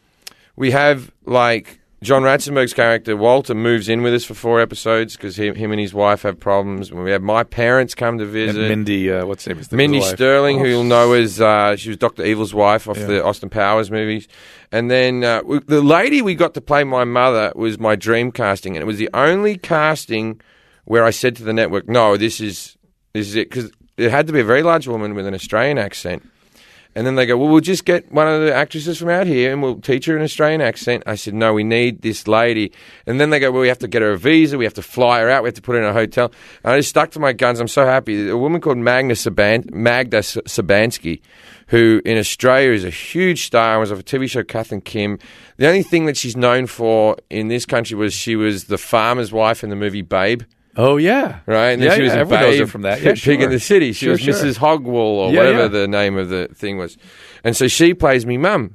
we have, like, John Ratzenberg's character, Walter, moves in with us for four episodes because him, him and his wife have problems. We have my parents come to And visit. Mindy, uh, what's her name? Mindy His wife. Sterling, who Oh. you'll know as uh, she was Doctor Evil's wife off Yeah. the Austin Powers movies. And then uh, we, the lady we got to play my mother was my dream casting, and it was the only casting where I said to the network, "No, this is this is it," because it had to be a very large woman with an Australian accent. And then they go, "Well, we'll just get one of the actresses from out here and we'll teach her an Australian accent." I said, "No, we need this lady." And then they go, "Well, we have to get her a visa. We have to fly her out. We have to put her in a hotel." And I just stuck to my guns. I'm so happy. A woman called Magda, Saban- Magda Sabansky, who in Australia is a huge star, was of a T V show, Kath and Kim. The only thing that she's known for in this country was she was the farmer's wife in the movie Babe. Oh, yeah. Right, and then Yeah, she was yeah, a everyone knows babe, her from that. Yeah, Pig sure. in the City. She Sure, was sure. Missus Hogwall or Yeah, whatever yeah. the name of the thing was. And so she plays me mum.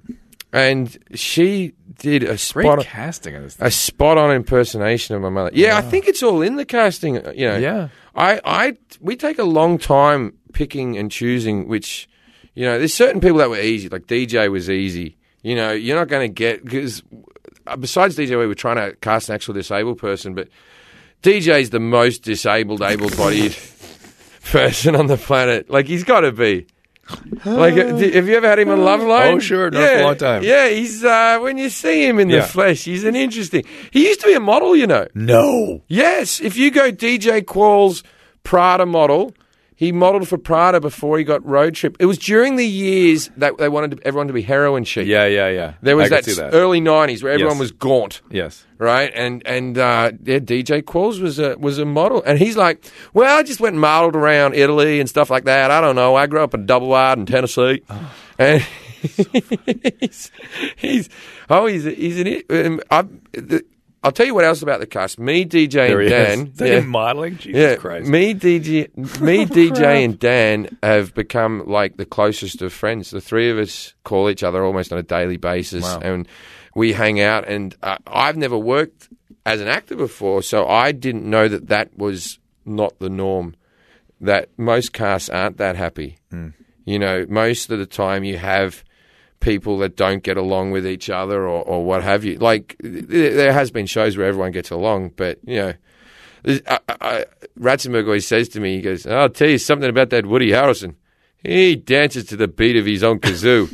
and she did a Great spot casting of this a thing. spot on impersonation of my mother. Yeah, I think it's all in the casting. You know, Yeah. I, I, we take a long time picking and choosing which, you know, there's certain people that were easy, like D J was easy. You know, you're not going to get, because besides D J, we were trying to cast an actual disabled person, but D J's the most disabled, able-bodied person on the planet. Like, he's got to be. Like, have you ever had him on Love Line? Oh, sure. Not yeah, for a long time. Yeah, he's, uh, when you see him in Yeah. the flesh, he's an interesting, he used to be a model, you know. No. Yes, if you go D J Qualls Prada model, he modelled for Prada before he got Road Trip. It was during the years that they wanted to, everyone to be heroin chic. Yeah, yeah, yeah. There was I could that, see that. early nineties where everyone Yes. was gaunt, Yes. right? And and uh, yeah, D J Qualls was a was a model, and he's like, well, I just went and modelled around Italy and stuff like that. I don't know. I grew up in Double Wide in Tennessee, Oh. and he's, he's oh he's he's an um, I, the, I'll tell you what else about the cast. Me, D J, There and he Dan. is. Is that yeah. him modeling? Jesus Yeah, Christ. me, D J, me, D J, and Dan have become like the closest of friends. The three of us call each other almost on a daily basis, Wow. and we hang out. And uh, I've never worked as an actor before, so I didn't know that that was not the norm. That most casts aren't that happy. Hmm. You know, most of the time you have people that don't get along with each other or, or what have you. Like, th- there has been shows where everyone gets along, but, you know, I, I, Ratzenberg always says to me, he goes, I'll tell you something about that Woody Harrelson. He dances to the beat of his own kazoo.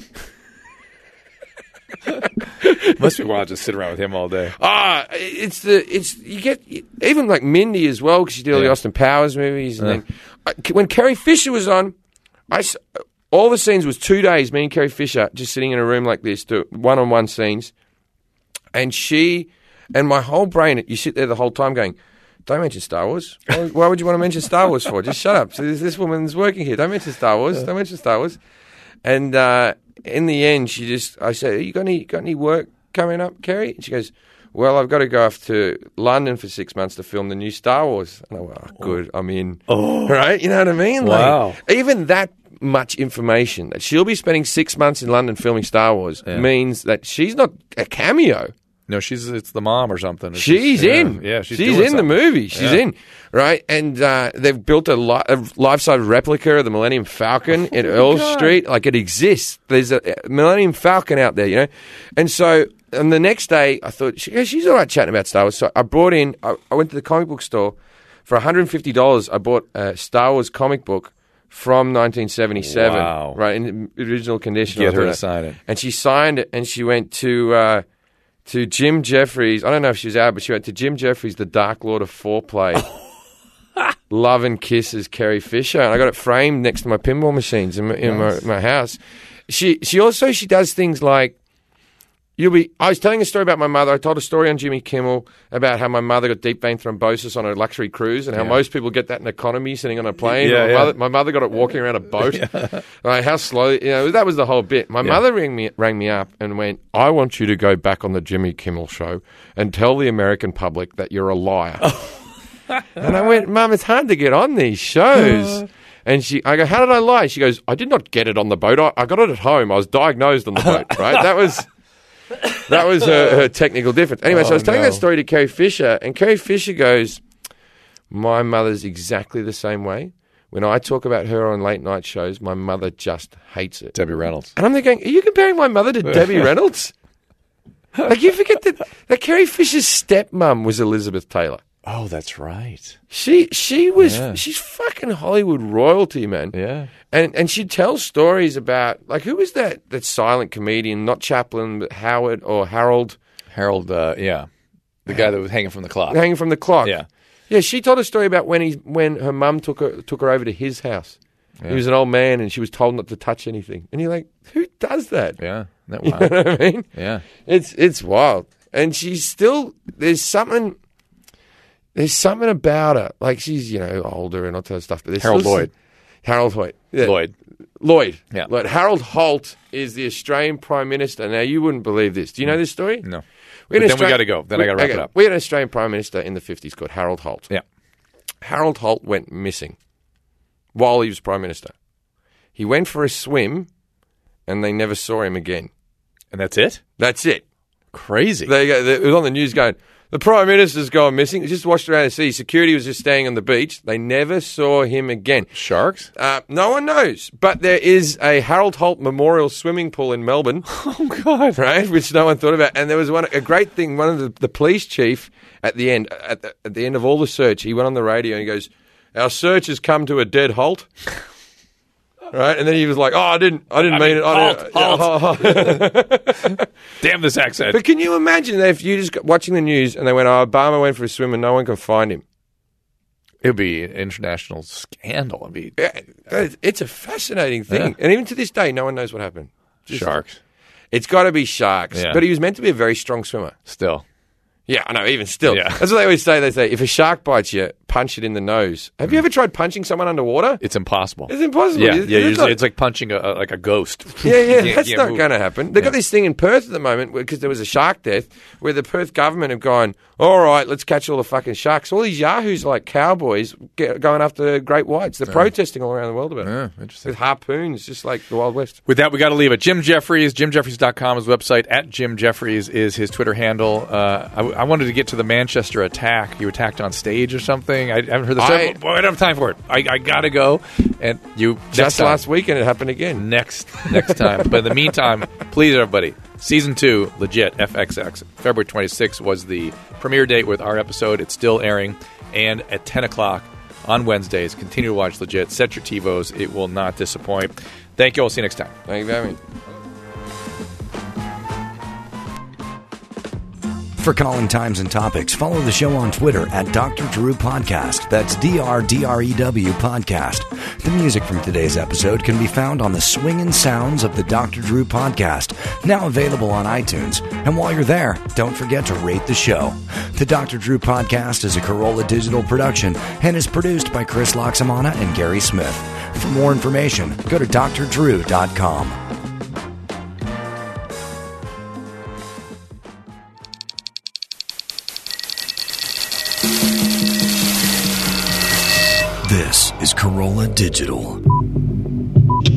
Must be wild to sit around with him all day. Ah, it's the, it's, you get, even like Mindy as well, because she did all the Yeah. Austin Powers movies. And Uh. then, I, when Carrie Fisher was on, I, s- all the scenes was two days, me and Carrie Fisher just sitting in a room like this, do one-on-one scenes. And she, and my whole brain, you sit there the whole time going, don't mention Star Wars. Why, why would you want to mention Star Wars for? Just shut up. So this, this woman's working here. Don't mention Star Wars. Don't mention Star Wars. And uh, in the end, she just, I said, you got any, got any work coming up, Carrie? And she goes, well, I've got to go off to London for six months to film the new Star Wars. And I went, oh, good, I'm in. Oh. Right? You know what I mean? Wow. Like, even that much information that she'll be spending six months in London filming Star Wars Yeah. means that she's not a cameo. No, she's it's the mom or something. It's She's just- yeah, in. Yeah, she's, she's doing in the something. movie. She's Yeah. in. Right? And uh, they've built a, li- a life-size replica of the Millennium Falcon Oh in Earl Street. Like, it exists. There's a, a Millennium Falcon out there, you know? And so, and the next day, I thought, she, yeah, she's all right chatting about Star Wars. So I brought in, I, I went to the comic book store. For one hundred fifty dollars, I bought a Star Wars comic book from nineteen seventy-seven. Wow. Right, in the original condition. Get I her thought to that. sign it. And she signed it, and she went to uh, to Jim Jeffries. I don't know if she was out, but she went to Jim Jeffries, the Dark Lord of Foreplay. Love and Kisses, Carrie Fisher, and I got it framed next to my pinball machines in my, in Nice. my, my house. She she also she does things like. You'll be. I was telling a story about my mother. I told a story on Jimmy Kimmel about how my mother got deep vein thrombosis on a luxury cruise, and how Yeah. most people get that in economy, sitting on a plane. Yeah, my, yeah. Mother, my mother got it walking around a boat. Like, how slow. You know, that was the whole bit. My Yeah. mother rang me rang me up and went, "I want you to go back on the Jimmy Kimmel show and tell the American public that you're a liar." And I went, "Mum, it's hard to get on these shows." And she, I go, "How did I lie?" She goes, "I did not get it on the boat. I, I got it at home. I was diagnosed on the boat." Right? That was. That was her, her technical difference. Anyway, so I was Oh, telling no. that story to Carrie Fisher, and Carrie Fisher goes, "My mother's exactly the same way. When I talk about her on late night shows, my mother just hates it." Debbie Reynolds. And I'm thinking, are you comparing my mother to Debbie Reynolds? Like, you forget that, that Carrie Fisher's stepmom was Elizabeth Taylor. Oh, that's right. She she was Yeah. she's fucking Hollywood royalty, man. Yeah. And and she tells stories about, like, who was that that silent comedian, not Chaplin, but Howard or Harold, Harold, uh, yeah. The guy that was hanging from the clock. hanging from the clock. Yeah. Yeah, she told a story about when he when her mum took her took her over to his house. Yeah. He was an old man, and she was told not to touch anything. And you're like, who does that? Yeah. Isn't that You know wild? what I mean? Yeah. It's it's wild. And she's still, there's something there's something about her. Like, she's, you know, older and all that sort of stuff. But there's Harold still Lloyd. Harold Hoyt. Yeah. Lloyd. Lloyd. Yeah. Lloyd. Harold Holt is the Australian Prime Minister. Now, you wouldn't believe this. Do you know this story? No. We had But an then we Austra- gotta go. Then I gotta wrap okay. it up. We had an Australian Prime Minister in the fifties called Harold Holt. Yeah. Harold Holt went missing while he was Prime Minister. He went for a swim, and they never saw him again. And that's it? That's it. Crazy. There you go. It was on the news going, the Prime Minister's gone missing. He just washed around the sea. Security was just staying on the beach. They never saw him again. Sharks? Uh, no one knows. But there is a Harold Holt Memorial Swimming Pool in Melbourne. Oh, God. Right? Which no one thought about. And there was one a great thing. One of the, the police chief at the end, at the, at the end of all the search, he went on the radio and he goes, our search has come to a dead halt. Right, and then he was like, "Oh, I didn't, I didn't I mean mean, it." I halt, didn't, yeah, halt. halt, halt. Damn this accent. But can you imagine that if you just got watching the news and they went, "Oh, Obama went for a swim and no one can find him"? It would be an international scandal. It'd be Yeah, it's- it's a fascinating thing, Yeah. and even to this day, no one knows what happened. Just- sharks. It's got to be sharks. Yeah. But he was meant to be a very strong swimmer. Still. Yeah, I know. Even still, Yeah. that's what they always say. They say if a shark bites you, punch it in the nose. Have you ever tried punching someone underwater? It's impossible. It's impossible. Yeah, It's- yeah. it's It's, not- it's like punching a, a, like a ghost. Yeah, yeah, You can't- that's you not can't move. going to happen. They've got Yeah. this thing in Perth at the moment because there was a shark death where the Perth government have gone, all right, let's catch all the fucking sharks. All these yahoos like cowboys get, going after great whites. They're protesting all around the world about it. Yeah, interesting. With harpoons, just like the Wild West. With that, we got to leave it. Jim Jeffries, jim jeffries dot com is his website. At Jim Jeffries is his Twitter handle. Uh, I, I wanted to get to the Manchester attack. You attacked on stage or something. I haven't heard the story. I- Boy, I don't have time for it. I, I got to go. And you next Just time. last weekend it happened again. Next next time. But in the meantime, please, everybody, season two, legit, F X X. February twenty-sixth was the premiere date with our episode. It's still airing. And at ten o'clock on Wednesdays, continue to watch Legit. Set your TiVos. It will not disappoint. Thank you all. See you next time. Thank you for having me. For calling times and topics, follow the show on Twitter at Doctor Drew Podcast. That's D R D R E W Podcast. The music from today's episode can be found on the Swingin' Sounds of the Doctor Drew Podcast, now available on iTunes. And while you're there, don't forget to rate the show. The Doctor Drew Podcast is a Corolla Digital production and is produced by Chris Loxamana and Gary Smith. For more information, go to D R drew dot com. This is Corolla Digital.